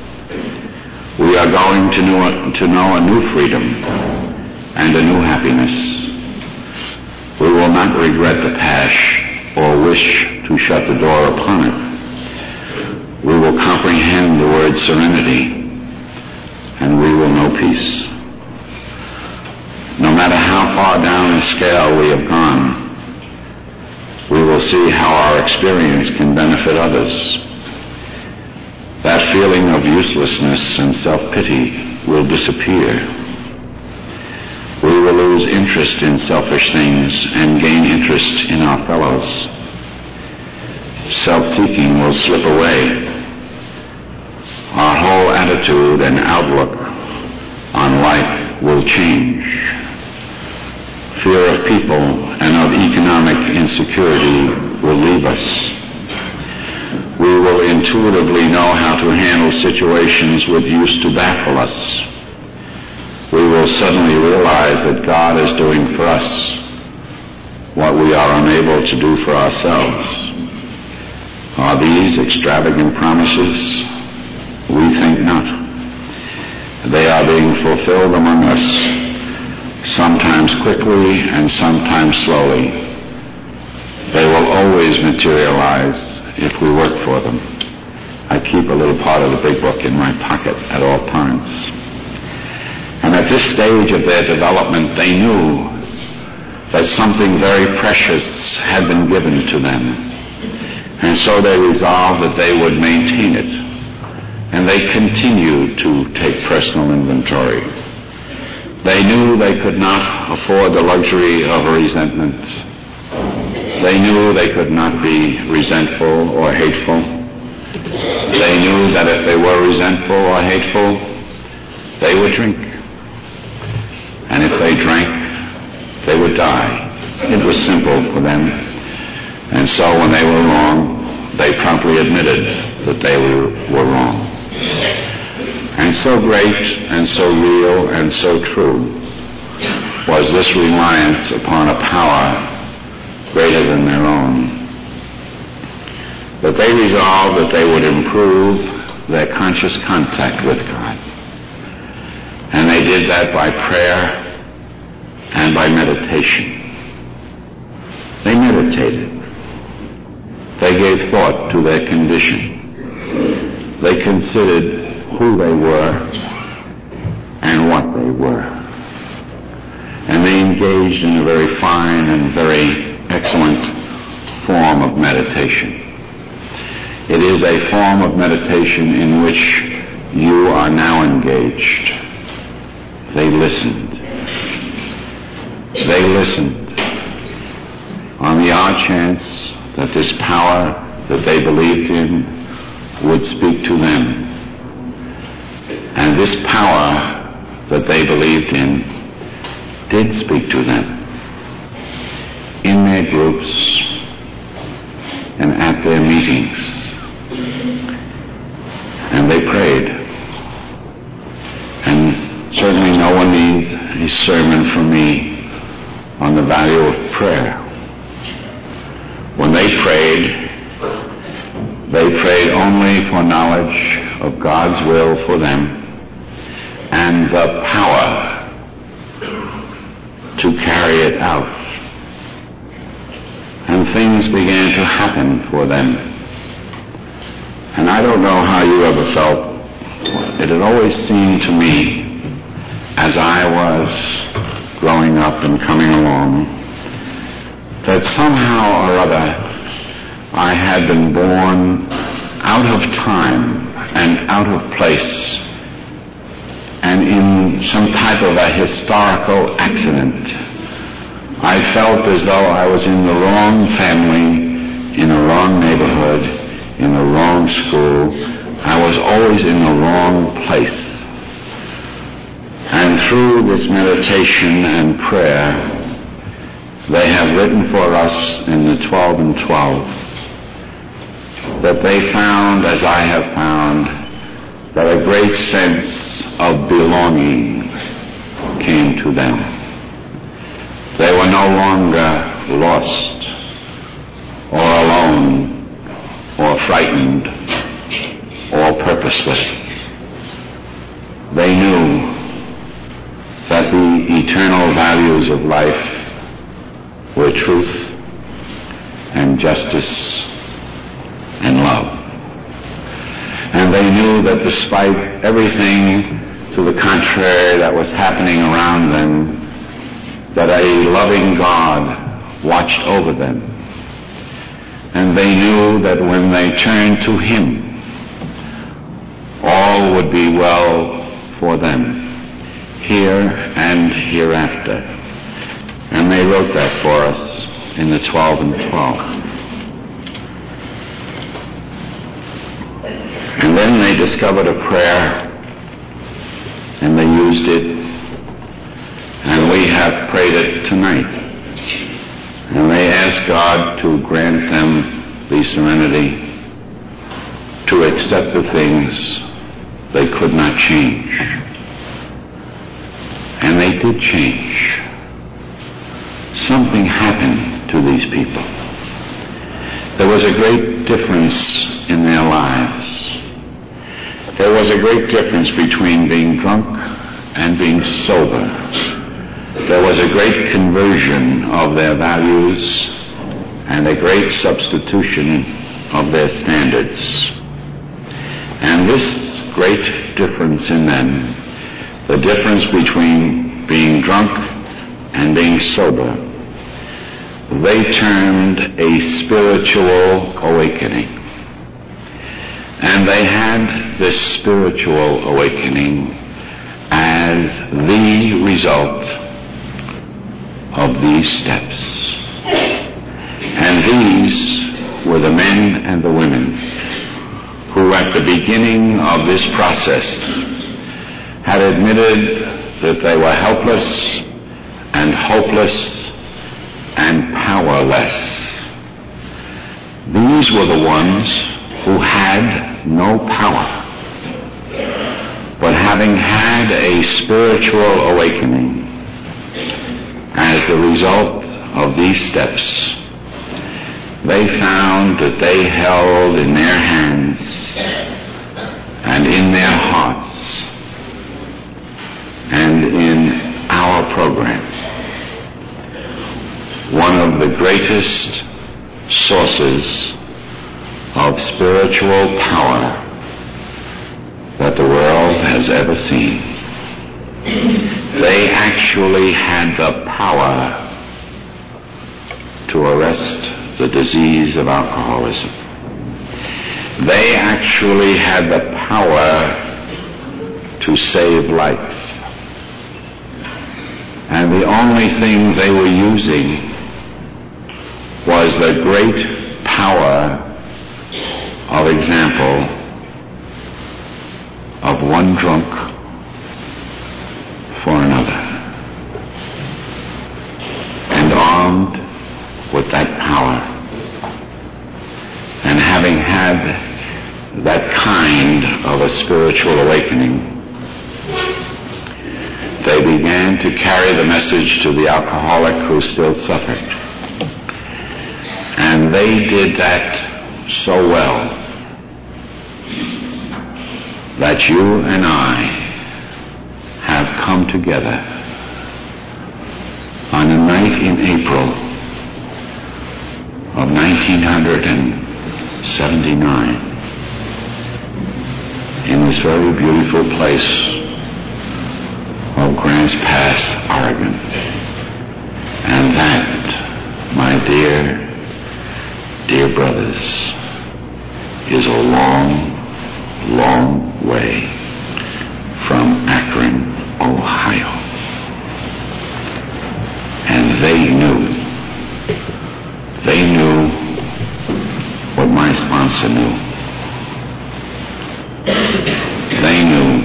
We are going to know a new freedom and a new happiness. We will not regret the past or wish to shut the door upon it. We will comprehend the word serenity, and we will know peace. No matter how far down the scale we have gone, we will see how our experience can benefit others. That feeling of uselessness and self-pity will disappear. We will lose interest in selfish things and gain interest in our fellows. Self-seeking will slip away. Our whole attitude and outlook on life will change. Fear of people and of economic insecurity will leave us. intuitively know how to handle situations which used to baffle us, we will suddenly realize that God is doing for us what we are unable to do for ourselves. Are these extravagant promises? We think not. They are being fulfilled among us, sometimes quickly and sometimes slowly. They will always materialize if we work for them. I keep a little part of the big book in my pocket at all times. And at this stage of their development, they knew that something very precious had been given to them. And so they resolved that they would maintain it. And they continued to take personal inventory. They knew they could not afford the luxury of resentment. They knew they could not be resentful or hateful. They knew that if they were resentful or hateful, they would drink. And if they drank, they would die. It was simple for them. And so when they were wrong, they promptly admitted that they were wrong. And so great and so real and so true was this reliance upon a power greater than their own, that they resolved that they would improve their conscious contact with God. And they did that by prayer and by meditation. They meditated. They gave thought to their condition. They considered who they were and what they were. And they engaged in a very fine and very excellent form of meditation. It is a form of meditation in which you are now engaged. They listened. They listened on the odd chance that this power that they believed in would speak to them. And this power that they believed in did speak to them in their groups and at their meetings. And they prayed. And certainly no one needs a sermon from me on the value of prayer. When they prayed only for knowledge of God's will for them and the power to carry it out. And things began to happen for them. And I don't know how you ever felt. It had always seemed to me, as I was growing up and coming along, that somehow or other I had been born out of time and out of place and in some type of a historical accident. I felt as though I was in the wrong family, in the wrong neighborhood, in the wrong school. I was always in the wrong place. And through this meditation and prayer, they have written for us in the 12 and 12 that they found, as I have found, that a great sense of belonging came to them. They were no longer lost or alone or frightened or purposeless. They knew that the eternal values of life were truth and justice and love. And they knew that despite everything to the contrary that was happening around them, that a loving God watched over them. And they knew that when they turned to Him, all would be well for them, here and hereafter. And they wrote that for us in the 12 and 12. And then they discovered a prayer, and they used it, and we have prayed it tonight. And they asked God to grant them the serenity to accept the things they could not change. And they did change. Something happened to these people. There was a great difference in their lives. There was a great difference between being drunk and being sober. There was a great conversion of their values and a great substitution of their standards. And this great difference in them, the difference between being drunk and being sober, they termed a spiritual awakening. And they had this spiritual awakening as the result of these steps. And these were the men and the women who at the beginning of this process had admitted that they were helpless and hopeless and powerless. These were the ones who had no power, but having had a spiritual awakening as the result of these steps, they found that they held in their hands and in their hearts and in our program one of the greatest sources of spiritual power that the world has ever seen. They actually had the power to arrest the disease of alcoholism. They actually had the power to save life. And the only thing they were using was the great power of example of one drunk for another. And armed with that power, and having had that kind of a spiritual awakening, they began to carry the message to the alcoholic who still suffered. And they did that so well that you and I have come together on a night in April of 1979 in this very beautiful place of Grants Pass, Oregon. And that, my dear brothers, is a long, long way from Akron, Ohio. And they knew what my sponsor knew. They knew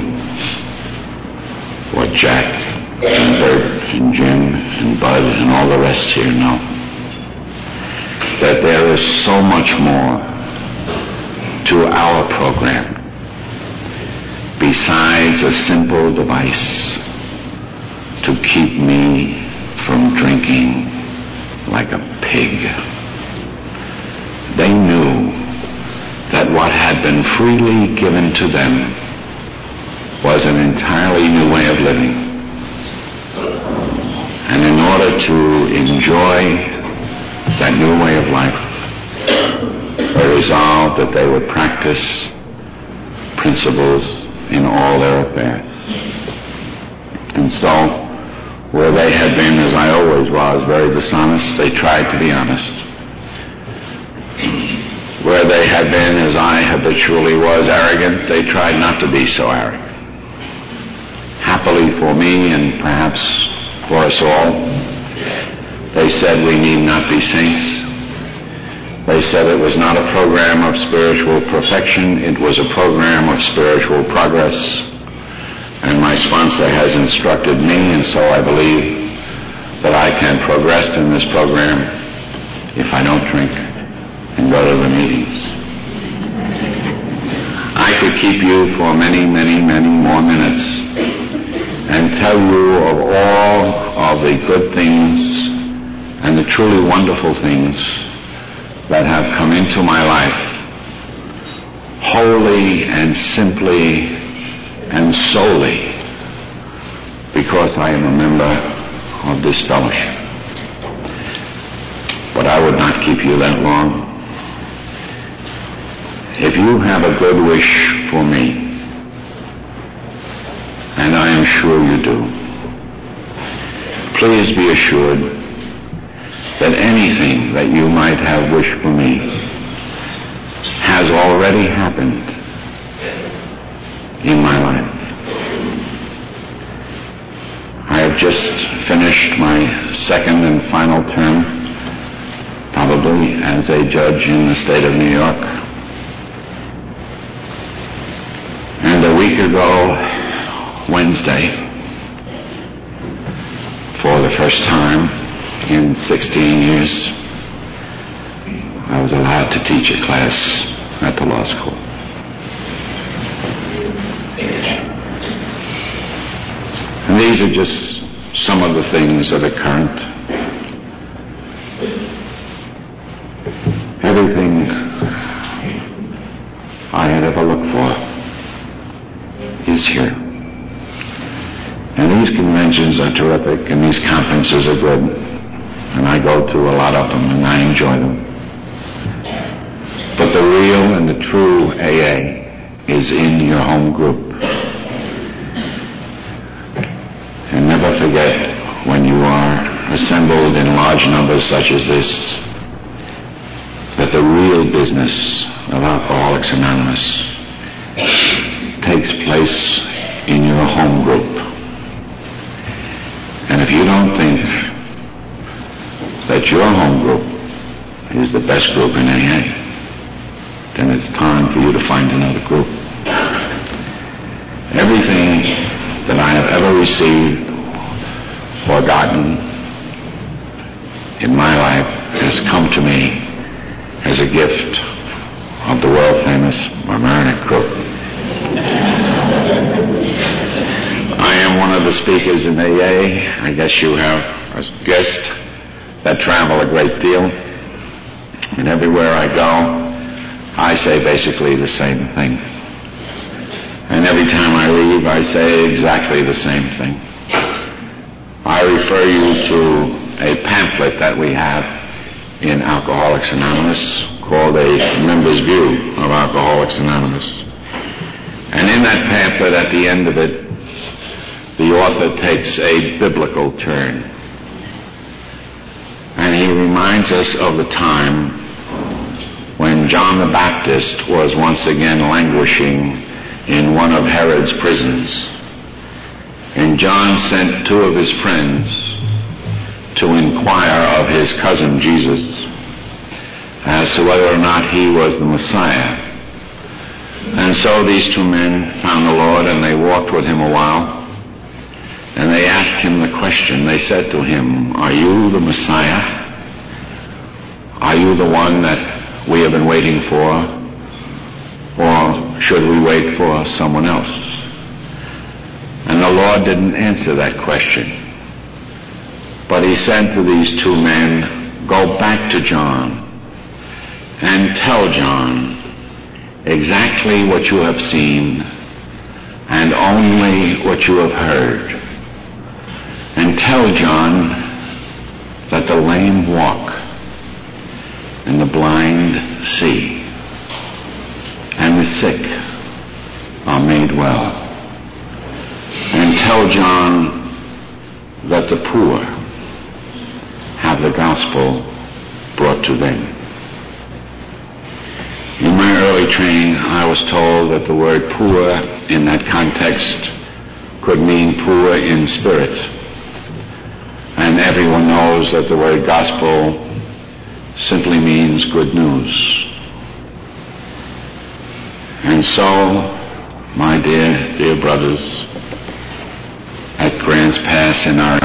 what Jack and Bert and Jim and Bud and all the rest here know. That there is so much more to our program besides a simple device to keep me from drinking like a pig. They knew that what had been freely given to them was an entirely new way of living. And in order to enjoy that new way of life, they resolved that they would practice principles in all their affairs. And so, where they had been, as I always was, very dishonest, they tried to be honest. Where they had been, as I habitually was, arrogant, they tried not to be so arrogant. Happily for me, and perhaps for us all, they said we need not be saints. They said it was not a program of spiritual perfection, it was a program of spiritual progress. And my sponsor has instructed me, and so I believe that I can progress in this program if I don't drink and go to the meetings. keep you for many, many, many more minutes and tell you of all of the good things and the truly wonderful things that have come into my life, wholly and simply and solely because I am a member of this fellowship. But I would not keep you that long. If you have a good wish for me, and I am sure you do, please be assured that anything that you might have wished for me has already happened in my life. I have just finished my second and final term, probably as a judge in the state of New York. And a week ago, Wednesday, for the first time in 16 years, I was allowed to teach a class at the law school. And these are just some of the things that are current. Everything I had ever looked for is here. And these conventions are terrific, and these conferences are good, and I go to a lot of them, and I enjoy them. But the real and the true AA is in your home group. And never forget, when you are assembled in large numbers such as this, that the real business of Alcoholics Anonymous takes place in your home group. And if you don't think that your home group is the best group in AA, then it's time for you to find another group. Everything that I have ever received or gotten in my life has come to me as a gift of the world-famous Mamaroneck Group. I am one of the speakers in AA. I guess you have a guest that travel a great deal. And everywhere I go, I say basically the same thing. And every time I leave, I say exactly the same thing. I refer you to a pamphlet that we have in Alcoholics Anonymous called A Member's View of Alcoholics Anonymous. And in that pamphlet, at the end of it, the author takes a biblical turn. And he reminds us of the time when John the Baptist was once again languishing in one of Herod's prisons. And John sent two of his friends to inquire of his cousin Jesus as to whether or not he was the Messiah. And so these two men found the Lord, and they walked with him a while. And they asked him the question. They said to him, "Are you the Messiah? Are you the one that we have been waiting for? Or should we wait for someone else?" And the Lord didn't answer that question. But he said to these two men, "Go back to John and tell John exactly what you have seen and only what you have heard. And tell John that the lame walk and the blind see and the sick are made well. And tell John that the poor have the gospel brought to them." In my early training, I was told that the word poor in that context could mean poor in spirit. And everyone knows that the word gospel simply means good news. And so, my dear brothers, at Grants Pass in our